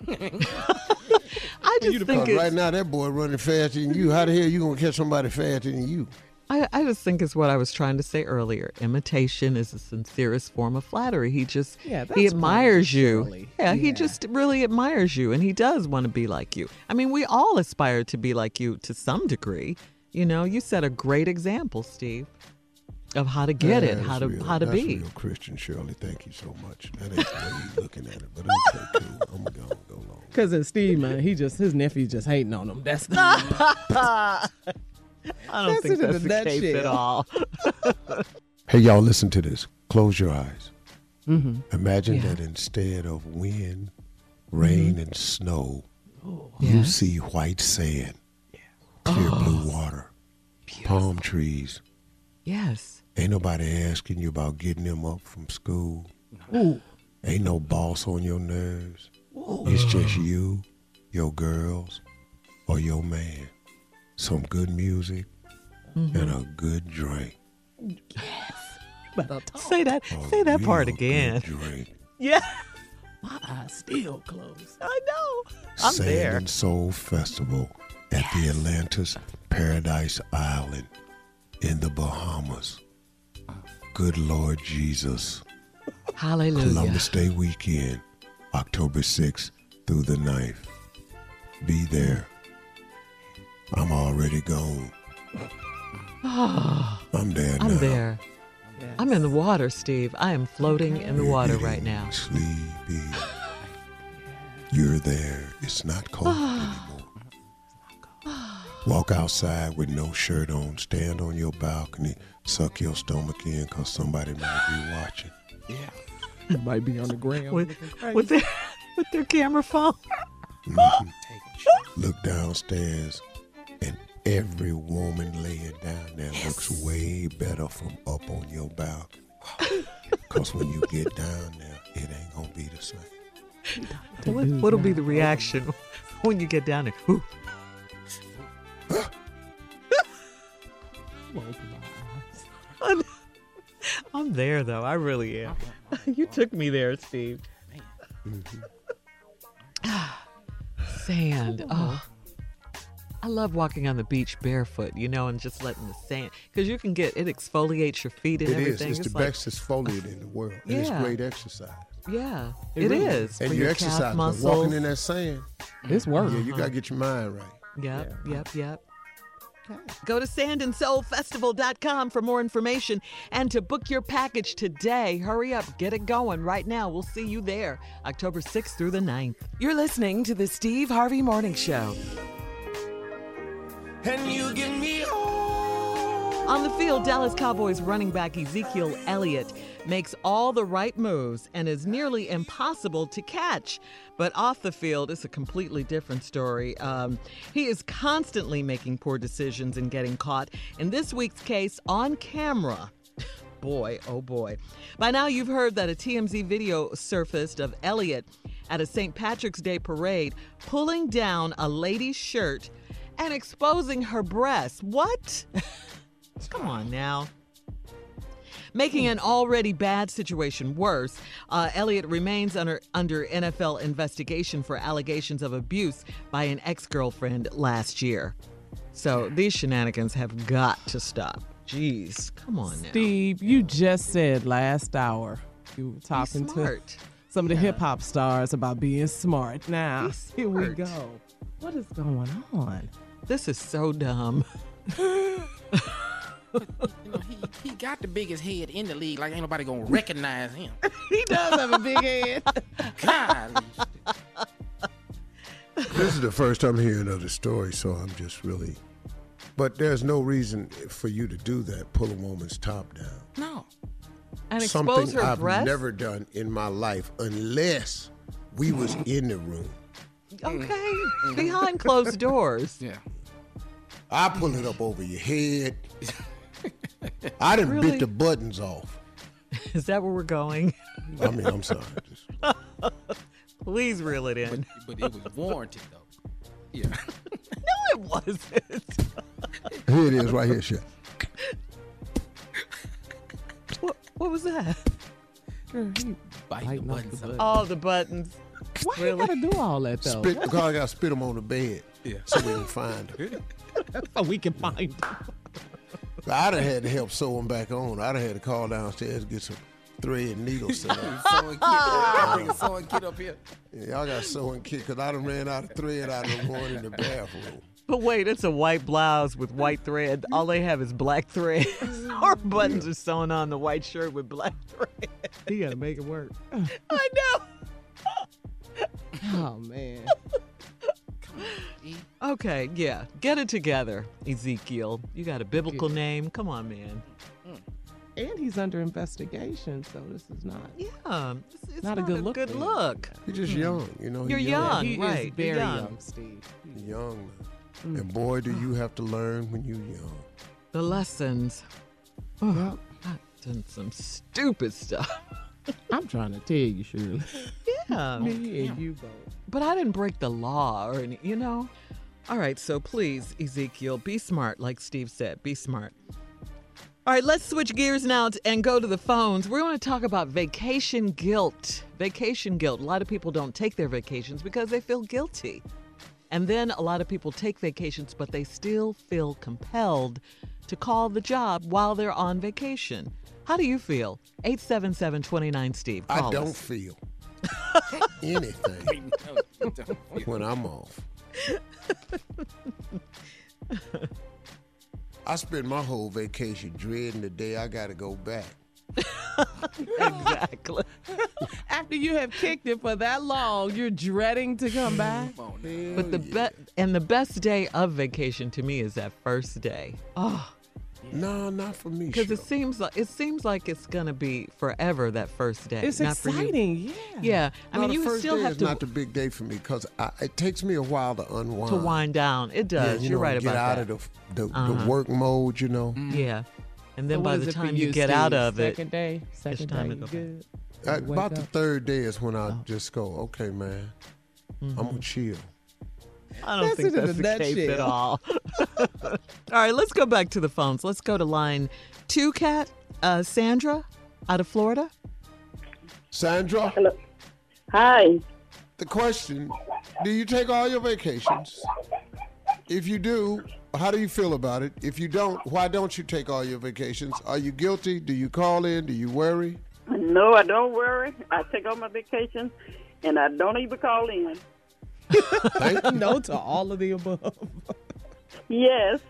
I just think Because it's, right now, that boy running faster than you. How the hell you going to catch somebody faster than you? I just think it's what I was trying to say earlier. Imitation is the sincerest form of flattery. He just Yeah, that's he admires funny, you. Shirley. Yeah, he Yeah. just really admires you, and he does want to be like you. I mean, we all aspire to be like you to some degree. You know, you set a great example, Steve, of how to get it, That's how to real, how to that's be. real Christian, Shirley. Thank you so much. That ain't the way looking at it, but okay, cool. I'm going to go long. Because in Steve, man, his nephew just hating on him. That's the I don't think that's the case at all. Hey, y'all, listen to this. Close your eyes. Mm-hmm. Imagine that instead of wind, rain, and snow, you see white sand, clear blue water, palm trees. Yes. Ain't nobody asking you about getting them up from school. Ooh. Ain't no boss on your nerves. It's just you, your girls, or your man. Some good music and a good drink. Say that part again. Drink. Yeah. My eyes still closed. I know. I'm Sand there. and Soul Festival at the Atlantis Paradise Island in the Bahamas. Good Lord Jesus. Hallelujah. Columbus Day weekend, October 6th through the 9th. Be there. I'm already gone. I'm there now. I'm there. Yes. I'm in the water, Steve. I am floating in the water right now. Sleepy. You're there. It's not cold anymore. Walk outside with no shirt on. Stand on your balcony. Suck your stomach in because somebody might be watching. Yeah. You might be on the ground with their camera phone. Mm-hmm. Look downstairs, and every woman laying down there looks way better from up on your balcony. Because when you get down there, it ain't going to be the same. What'll be the reaction when you get down there? Ooh. I'm there, though. I really am. You took me there, Steve. Sand. Oh, I love walking on the beach barefoot, and just letting the sand, because you can it exfoliates your feet and everything. It's the best exfoliant in the world. And it's great exercise. Yeah, it is. And you exercise, but walking in that sand, it's work. Yeah, you got to get your mind right. Yep. Okay. Go to sandandsoulfestival.com for more information and to book your package today. Hurry up, get it going right now. We'll see you there, October 6th through the 9th. You're listening to the Steve Harvey Morning Show. And you give me On the field, Dallas Cowboys running back Ezekiel Elliott makes all the right moves and is nearly impossible to catch. But off the field, it's a completely different story. He is constantly making poor decisions and getting caught. In this week's case, on camera. Boy, oh boy. By now, you've heard that a TMZ video surfaced of Elliott at a St. Patrick's Day parade pulling down a lady's shirt and exposing her breasts. What? Come on now. Making an already bad situation worse, Elliott remains under NFL investigation for allegations of abuse by an ex-girlfriend last year. So these shenanigans have got to stop. Jeez, come on now. Steve, you just said last hour you were talking to some of the hip-hop stars about being smart. Now, here we go. What is going on? This is so dumb. He got the biggest head in the league. Like ain't nobody gonna recognize him. He does have a big head. God. This is the first I'm hearing of the story, so I'm just really. But there's no reason for you to do that. Pull a woman's top down. No. And something expose her I've breasts? never done in my life, unless we was in the room. Okay, behind closed doors. Yeah. I pull it up over your head. I done Really? bit the buttons off. Is that where we're going? I mean, I'm sorry. Please reel it in. But it was warranted, though. Yeah. No, it wasn't. Here it is, right here, shit. What was that? Girl, he biting the buttons. Oh, the buttons. Why you gotta do all that, though? Because I got to spit them on the bed so we can find them. So we can find them. I done had to help sew them back on. I done had to call downstairs to get some thread and needles set up. Sewing kit up here. Yeah, y'all got sewing kit because I done ran out of thread out of the one in the bathroom. But wait, it's a white blouse with white thread. All they have is black thread. Our buttons are sewn on the white shirt with black thread. He gotta make it work. I know. Oh, man. Okay, yeah. Get it together, Ezekiel. You got a biblical name. Come on, man. And he's under investigation, so this is not. Yeah, it's not a good look. Good look. You're just young, you know. You're young, He right? is very You're young, Steve. Young, and boy, do you have to learn when you're young. The lessons. Oh, I've done some stupid stuff. I'm trying to tell you, Shirley. Yeah. Me and you both. But I didn't break the law or any, All right, so please, Ezekiel, be smart, like Steve said. Be smart. All right, let's switch gears now and go to the phones. We're going to talk about vacation guilt. Vacation guilt. A lot of people don't take their vacations because they feel guilty. And then a lot of people take vacations, but they still feel compelled to call the job while they're on vacation. How do you feel? 877-29-STEVE. I don't feel anything when I'm off. I spend my whole vacation dreading the day I got to go back. Exactly. After you have kicked it for that long, you're dreading to come back. But the best day of vacation to me is that first day. Oh. No, not for me. Because it seems like it's gonna be forever that first day. It's not exciting, yeah. I mean, the you first still day have is to not the big day for me because it takes me a while to unwind. to wind down. It does. Yeah, You're right get about out that. of the work mode, Yeah, and then So by what is the it for time you, you get Steve? out of it, Second day, it's time to go good. About the third day is when I just go, okay, man, I'm gonna chill. I don't think that's the case at all. All right, let's go back to the phones. Let's go to line 2, Kat. Sandra, out of Florida. Sandra? Hello. Hi. The question, do you take all your vacations? If you do, how do you feel about it? If you don't, why don't you take all your vacations? Are you guilty? Do you call in? Do you worry? No, I don't worry. I take all my vacations, and I don't even call in. No to all of the above. Yes.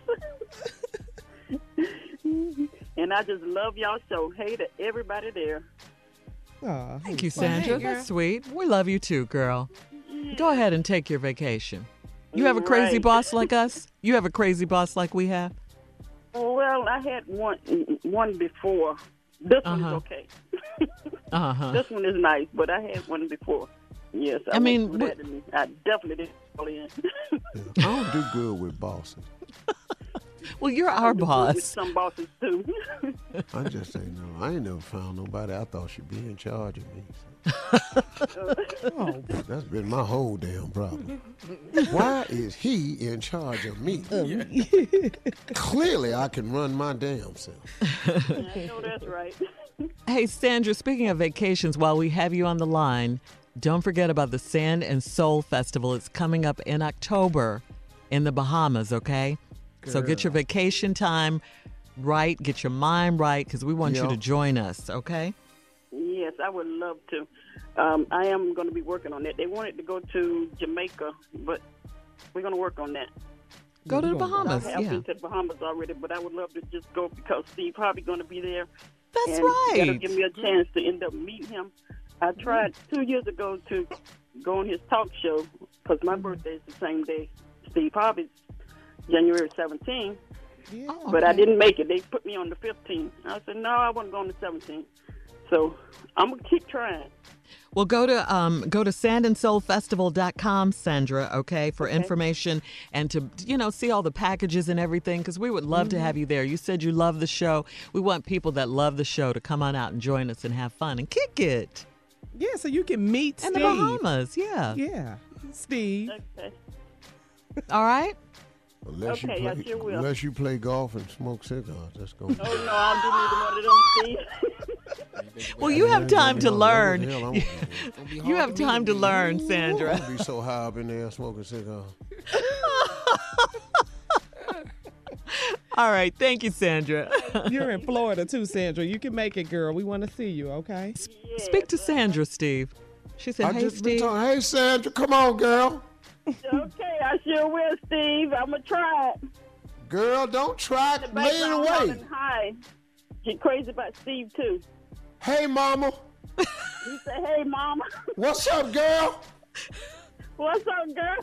And I just love y'all show. Hey to everybody there. Thank you, Sandra. That's sweet. We love you too, girl. Go ahead and take your vacation. You have a crazy Right. boss like us? You have a crazy boss like we have? Well, I had one before. This one's okay. This one is nice, but I had one before. Yes, I mean, I definitely didn't call in. I don't do good with bosses. Well, you're our With boss. some bosses too. I just say no. I ain't never found nobody I thought should be in charge of me. Oh, that's been my whole damn problem. Why is he in charge of me? Clearly, I can run my damn self. I know that's right. Hey, Sandra, speaking of vacations, while we have you on the line, don't forget about the Sand and Soul Festival. It's coming up in October in the Bahamas, okay? So get your vacation time right, get your mind right, because we want you to join us, okay? Yes, I would love to. I am going to be working on that. They wanted to go to Jamaica, but we're going to work on that. Go to the Bahamas, I have yeah. been to the Bahamas already, but I would love to just go because Steve Harvey going to be there. That's and right. That'll give me a chance to end up meeting him. I tried 2 years ago to go on his talk show because my birthday is the same day Steve Harvey's, January 17th. Yeah. But I didn't make it. They put me on the 15th. I said, no, I want to go on the 17th. So I'm going to keep trying. Well, go to sandandsoulfestival.com, Sandra, okay, for information and to, see all the packages and everything, because we would love to have you there. You said you love the show. We want people that love the show to come on out and join us and have fun and kick it. Yeah, so you can meet In Steve. the Bahamas, yeah. Yeah, Steve. Okay. All right? Unless Okay, I sure will. Unless you play golf and smoke cigars, that's going to Oh, no, I'll do neither one of them, Steve. Well, you have time to learn. You You have time to learn, Sandra. I'll be so high up in there smoking cigars. All right. Thank you, Sandra. You're in Florida, too, Sandra. You can make it, girl. We want to see you, okay? Speak to Sandra, Steve. She said, hey, Steve. Hey, Sandra, come on, girl. Okay, I sure will, Steve. I'm going to try it. Girl, don't try it. Lay it away. Hi. She's crazy about Steve, too. Hey, mama. He said, hey, mama. What's up, girl? What's up, girl?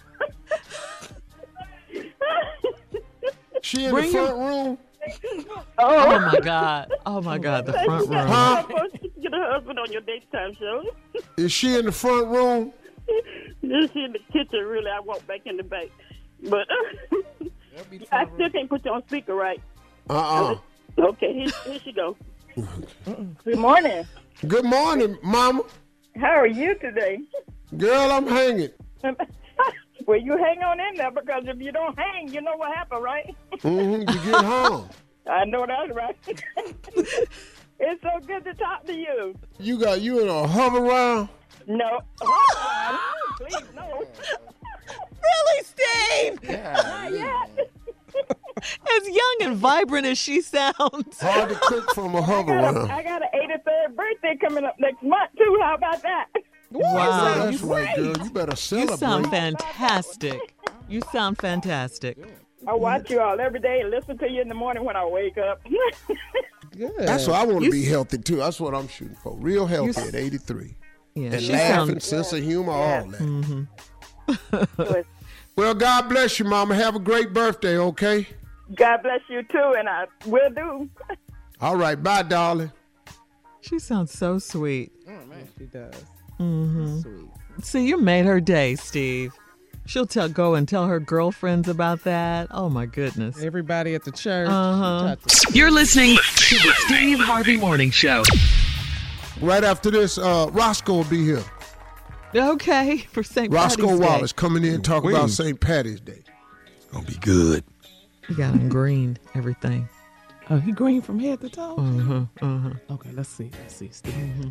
She in the front room? Oh my God. Oh my God, the front room. Huh? Get a husband on your daytime show. Is she in the front room? She's in the kitchen, really. I walk back in the back. But I still can't put you on speaker, right? Okay, here she go. Good morning. Good morning, Mama. How are you today? Girl, I'm hanging. Well, you hang on in there because if you don't hang, you know what happened, right? You get home. I know that's right. It's so good to talk to you. You in a hover round? No. Please, no. Really, Steve? Not yet. As young and vibrant as she sounds. Hard to cook from a hover round. I got an 83rd birthday coming up next month, too. How about that? Wow, that's right, girl. You better celebrate. You sound fantastic. You sound fantastic. I watch you all every day and listen to you in the morning when I wake up. Good. That's what I want to be healthy, too. That's what I'm shooting for. Real healthy at 83. Yeah, and laughing, sense of humor, all that. Well, God bless you, Mama. Have a great birthday, okay? God bless you, too, and I will do. All right. Bye, darling. She sounds so sweet. Oh, man, she does. Mm-hmm. Sweet. See, you made her day, Steve. She'll go and tell her girlfriends about that. Oh, my goodness. Everybody at the church. You're listening to the Steve Harvey Morning Show. Right after this, Roscoe will be here. Okay, for St. Patty's Day. Roscoe Wallace coming in and talk about St. Patty's Day. It's going to be good. He got on green, everything. Oh, he green from head to toe? Okay, let's see, Steve.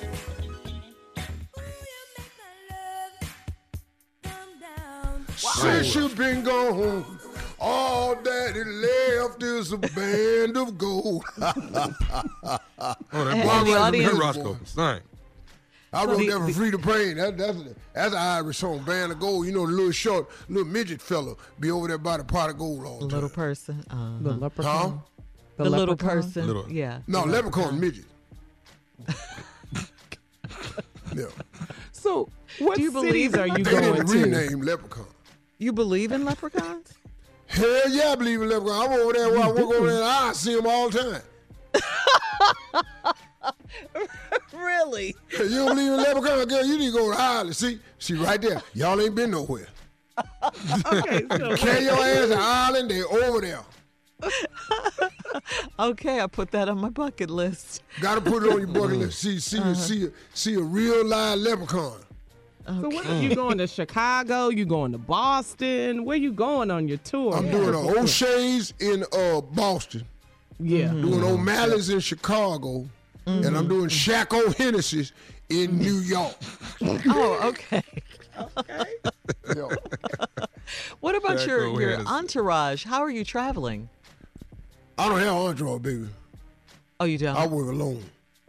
Since you've been gone, all that is left is a band of gold. Roscoe. Sing. I wrote that for Frida Payne. That's an Irish song, Band of Gold. You know, the little short, little midget fella be over there by the pot of gold all the time. Little person. The leprechaun. Huh? The little person. Yeah. No, leprechaun midget. Yeah. So, what do you believe are you they going didn't to? rename leprechaun. You believe in leprechauns? Hell yeah, I believe in leprechaun. I'm over there where I walk over there and I see them all the time. Really? You don't believe in leprechaun, girl? You need to go to Ireland. See right there. Y'all ain't been nowhere. Okay, so Carry your ass to Ireland. They over there. Okay, I put that on my bucket list. Got to put it on your bucket list. See a real live leprechaun. So when are you going to Chicago? You going to Boston? Where you going on your tour? I'm doing an O'Shea's in Boston. Yeah. Doing O'Malley's in Chicago. And I'm doing Shaq O'Hennessy's in New York. Oh, okay. Yeah. What about your entourage? How are you traveling? I don't have entourage, baby. Oh, you don't? I work alone.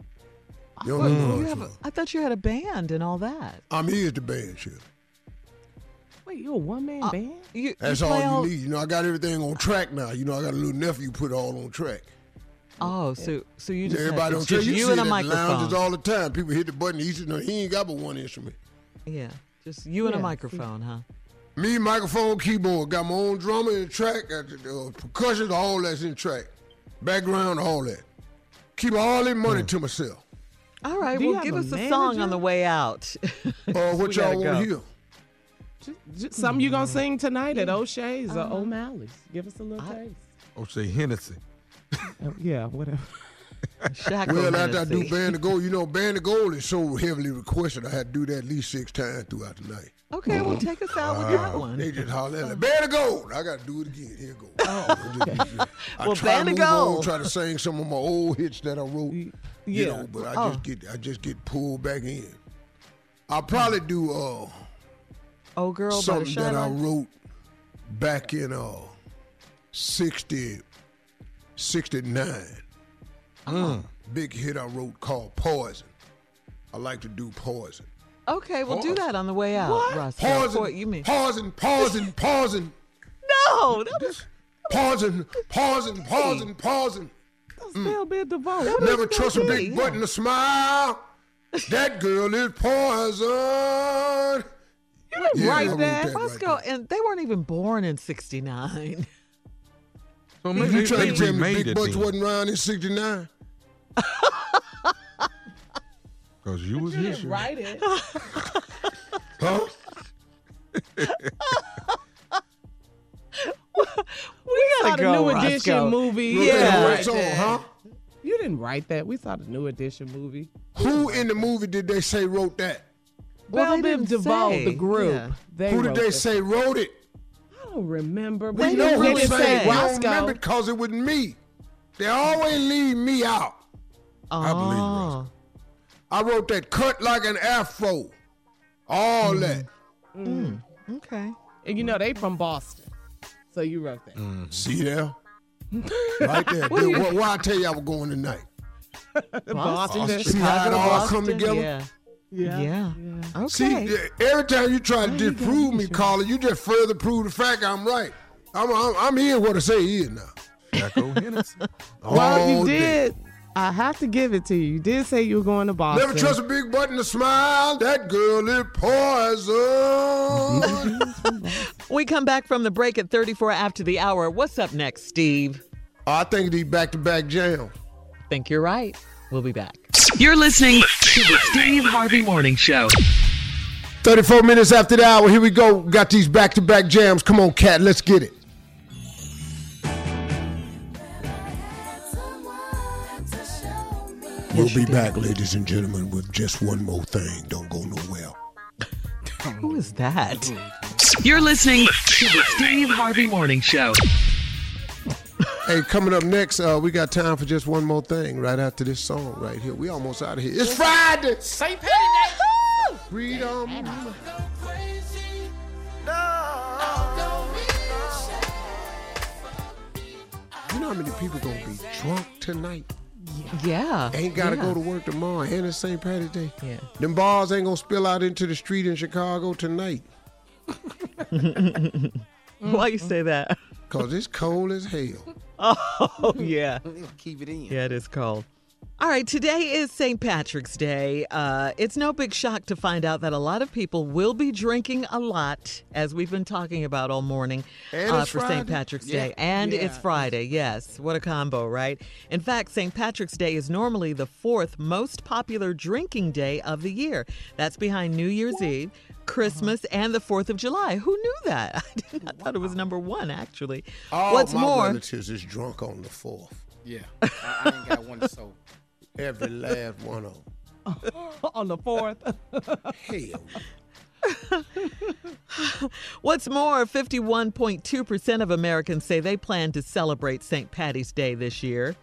I thought you had a band and all that. I'm here at the band, shit. Wait, you're a one-man band? That's all you need. You know, I got everything on track now. You know, I got a little nephew put it all on track. Oh, so you just everybody it's don't just tell you see and a it at microphone. the lounges all the time. People hit the button. He ain't got but one instrument. Yeah, just you and a microphone, huh? Me, microphone, keyboard. Got my own drummer in the track. Got the percussion, all that's in track. Background, all that. Keep all that money to myself. All right, Do you well, give have us a a song manager? on the way out. What y'all want to hear? Just something you gonna sing tonight at O'Shea's or O'Malley's. Give us a little taste. O'Shea Hennessy. Yeah, whatever. Well, after I do Band of Gold, you know, Band of Gold is so heavily requested, I had to do that at least 6 times throughout the night. Okay, well, take us out with that one. They just holler at me, Band of Gold. I got to do it again. Here goes. I Well, try Band to of move on, Gold. try to sing some of my old hits that I wrote. You Yeah. know, but I just get pulled back in. I'll probably do Oh, girl, something that I Buttershine. wrote back in 69. Big hit I wrote called Poison. I like to do Poison. Okay, we'll do that on the way out, Russ. Poison, What you mean? Poison. No, that was Poison. Still be a divorce. Never trust a big button to smile. That girl is poison. You didn't write that. Roscoe, and they weren't even born in '69. So You maybe trying to tell me made Big it Butch then. wasn't around in '69? Because you was You here. didn't write it. Huh? We saw gotta the go, New Edition Roscoe. movie. Yeah. What's on, huh? You didn't write that. We saw the New Edition movie. Who in the movie did they say wrote that? Well, Bell they Biv didn't DeVoe, say. the group. Yeah. Who did wrote they it. say wrote it? I don't remember. We But know they who didn't say it. We don't Roscoe. remember it because it was me. They always leave me out. I believe you, Roscoe. I wrote that cut like an afro. All that. Okay. And you know they from Boston, so you wrote that. See there? Right there. Dude, why I tell you I was going tonight? Boston. See how it all come together? Yeah. Yeah. Okay. See, every time you try to disprove me, Carla, you just further prove the fact I'm right. I'm here what I say is now. Echo Henderson. Well, you All day. did. I have to give it to you. You did say you were going to Boston. Never trust a big button to smile. That girl is poison. We come back from the break at 34 after the hour. What's up next, Steve? I think these back-to-back jams. Think you're right. We'll be back. You're listening to the Steve Harvey Morning Show. 34 minutes after the hour. Here we go. Got these back-to-back jams. Come on, Cat. Let's get it. We'll be back, ladies and gentlemen, with just one more thing. Don't go nowhere. Who is that? You're listening to the Steve Harvey Morning Show. Hey, coming up next, we got time for just one more thing right after this song right here. We almost out of here. It's Friday. St. Patty's Day. Freedom. You know how many people gonna be drunk tonight? Yeah. Ain't gotta go to work tomorrow, and it's St. Patty's Day. Yeah. Them bars ain't gonna spill out into the street in Chicago tonight. Why you say that? Cause it's cold as hell. Oh, yeah. Keep it in. Yeah, it is cold. All right, today is St. Patrick's Day. It's no big shock to find out that a lot of people will be drinking a lot, as we've been talking about all morning And it's for St. Friday. Patrick's Yeah. Day. And Yeah. it's Friday, yes. What a combo, right? In fact, St. Patrick's Day is normally the fourth most popular drinking day of the year. That's behind New Year's Eve, Christmas, and the 4th of July. Who knew that? I thought it was number one, actually. All What's my more, relatives is drunk on the 4th. Yeah. I ain't got one so. Every last one of them. On the 4th. Hell. What's more, 51.2% of Americans say they plan to celebrate St. Patty's Day this year.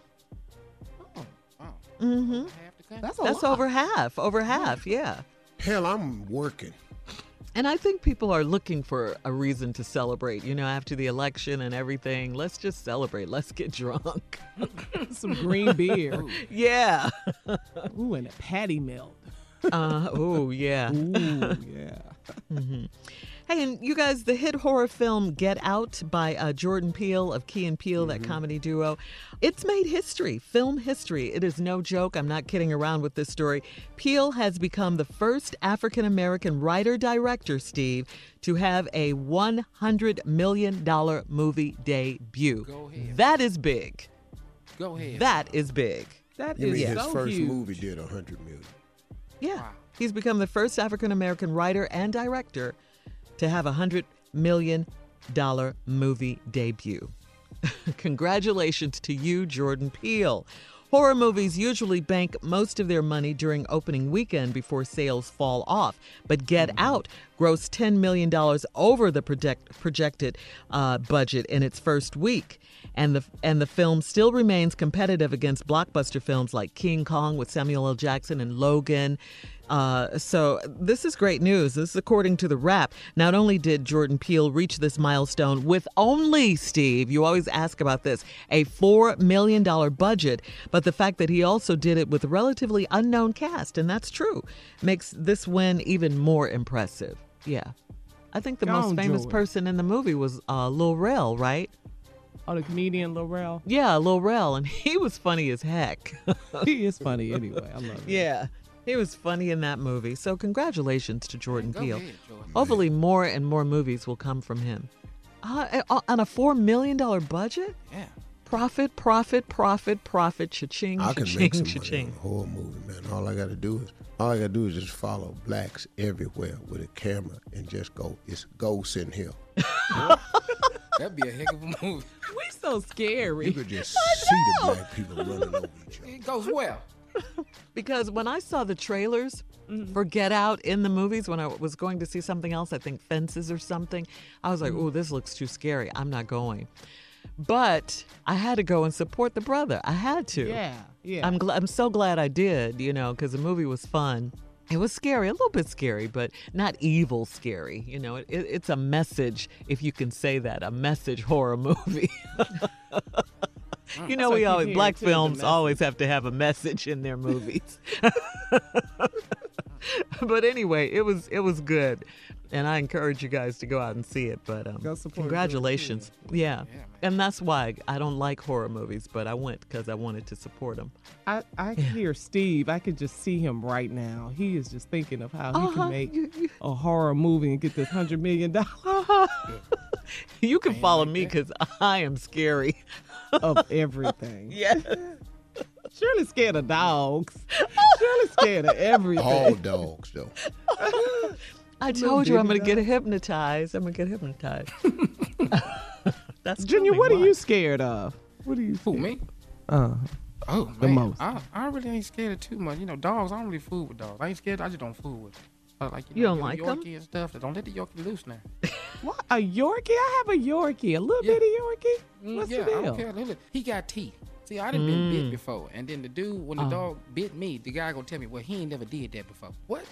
Mm-hmm. That's a That's lot. over half, yeah. Hell, I'm working. And I think people are looking for a reason to celebrate, after the election and everything. Let's just celebrate. Let's get drunk. Some green beer. Yeah. Ooh, and a patty melt. Oh, yeah. Ooh, yeah. Mm-hmm. Hey, and you guys, the hit horror film Get Out by Jordan Peele of Key and Peele, that comedy duo, it's made history, film history. It is no joke. I'm not kidding around with this story. Peele has become the first African-American writer-director, Steve, to have a $100 million movie debut. Go ahead. That is big. Go ahead. That is big. That You is mean his so first huge. movie did 100 million? Yeah. Wow. He's become the first African-American writer and director to have a $100 million movie debut. Congratulations to you, Jordan Peele. Horror movies usually bank most of their money during opening weekend before sales fall off. But Get Out grossed $10 million over the projected budget in its first week. And the film still remains competitive against blockbuster films like King Kong with Samuel L. Jackson and Logan. So this is great news. This is according to The Wrap. Not only did Jordan Peele reach this milestone with only, Steve, you always ask about this, a $4 million budget, but the fact that he also did it with a relatively unknown cast, and that's true, makes this win even more impressive. Yeah. I think the most famous person in the movie was Lil Rel, right? Oh, the comedian Lil Rel? Yeah, Lil Rel, and he was funny as heck. He is funny anyway. I love him. Yeah. He was funny in that movie. So congratulations to Jordan Peele. ahead, Jordan. Hopefully more and more movies will come from him. On a $4 million budget? Yeah. Profit, profit, profit, profit, cha-ching, I can cha-ching, make some money cha-ching. on a horror movie, man. All I gotta do is just follow blacks everywhere with a camera and just go. It's ghosts in here. That'd be a heck of a movie. We so scary. You could just see the black people running over each other. It goes well. Because when I saw the trailers for Get Out in the movies, when I was going to see something else, I think Fences or something, I was like, oh, this looks too scary. I'm not going. But I had to go and support the brother. I had to. Yeah. I'm so glad I did, because the movie was fun. It was scary, a little bit scary, but not evil scary. It's a message, if you can say that, a message horror movie. Black films always have to have a message in their movies. But anyway, it was good. And I encourage you guys to go out and see it. But congratulations. Yeah. And that's why I don't like horror movies, but I went because I wanted to support them. I hear Steve. I could just see him right now. He is just thinking of how he can make a horror movie and get this $100 million. You can follow me because I am scary. Of everything. Yes. Shirley's scared of dogs. Shirley's scared of everything. All dogs, though. I told you I'm going to get hypnotized. That's Junior, what are you scared of? What are you Who, me? The The most. I really ain't scared of too much. Dogs, I don't really fool with dogs. I ain't scared. I just don't fool with them. You don't like them? Yorkie and stuff. Don't let the Yorkie loose now. What? A Yorkie? I have a Yorkie. A little bitty Yorkie? What's the deal? I don't care. Look, he got teeth. See, I done been bit before. And then the dude, when the dog bit me, the guy gonna tell me, well, he ain't never did that before. What?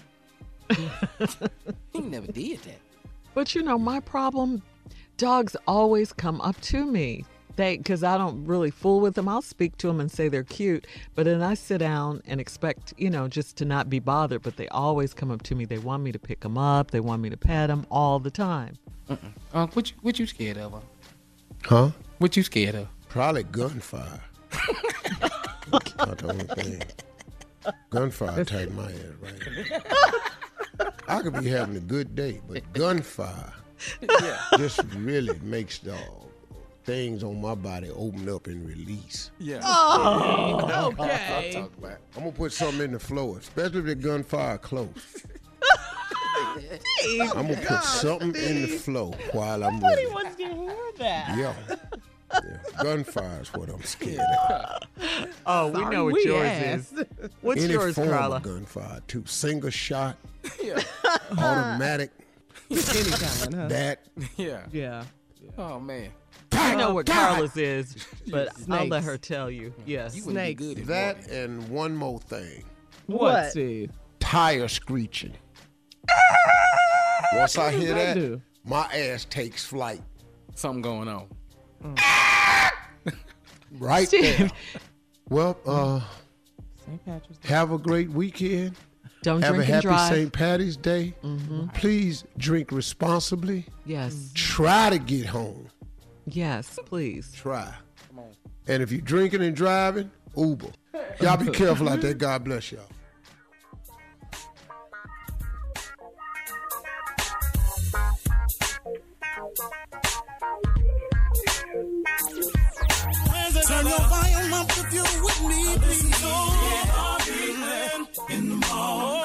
He never did that. But my problem, dogs always come up to me. Because I don't really fool with them. I'll speak to them and say they're cute. But then I sit down and expect, just to not be bothered. But they always come up to me. They want me to pick them up. They want me to pet them all the time. What you scared of? Huh? What you scared of? Probably gunfire. Not the only thing. Gunfire take my ass right. I could be having a good day, but gunfire just really makes things on my body open up and release. Yeah. Oh, okay. I'm going to put something in the floor, especially if the gunfire close. I'm going to put something in the floor while I'm ready. Nobody wants to hear that. Yeah. Gunfire is what I'm scared of. Oh, we know what yours is. What's Any yours, form Carla? of gunfire, too. Single shot, automatic, Any kind, huh? that. Yeah. Oh, man. I know what Carla's is, but I'll Snakes. let her tell you. Yes. You wouldn't be Snakes. good at That and one more thing. What, Steve? Tire screeching. Once I hear that that, do? my ass takes flight. Something going on. Right Steve. there. Well, St. Patrick's Day. have a great weekend. Don't Have a drink and happy drive. St. Patty's Day. Please drink responsibly. Yes. Try to get home. Yes, please. Try. And if you're drinking and driving, Uber. Y'all be careful out there. God bless y'all. Turn your volume up if you're with me, please. In the morning,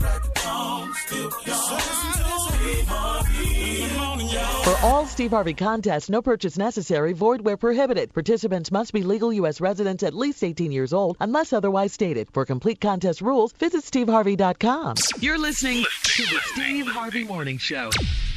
For all Steve Harvey contests, no purchase necessary, void where prohibited. Participants must be legal U.S. residents at least 18 years old unless otherwise stated. For complete contest rules, visit steveharvey.com. You're listening to the Steve Harvey Morning Show.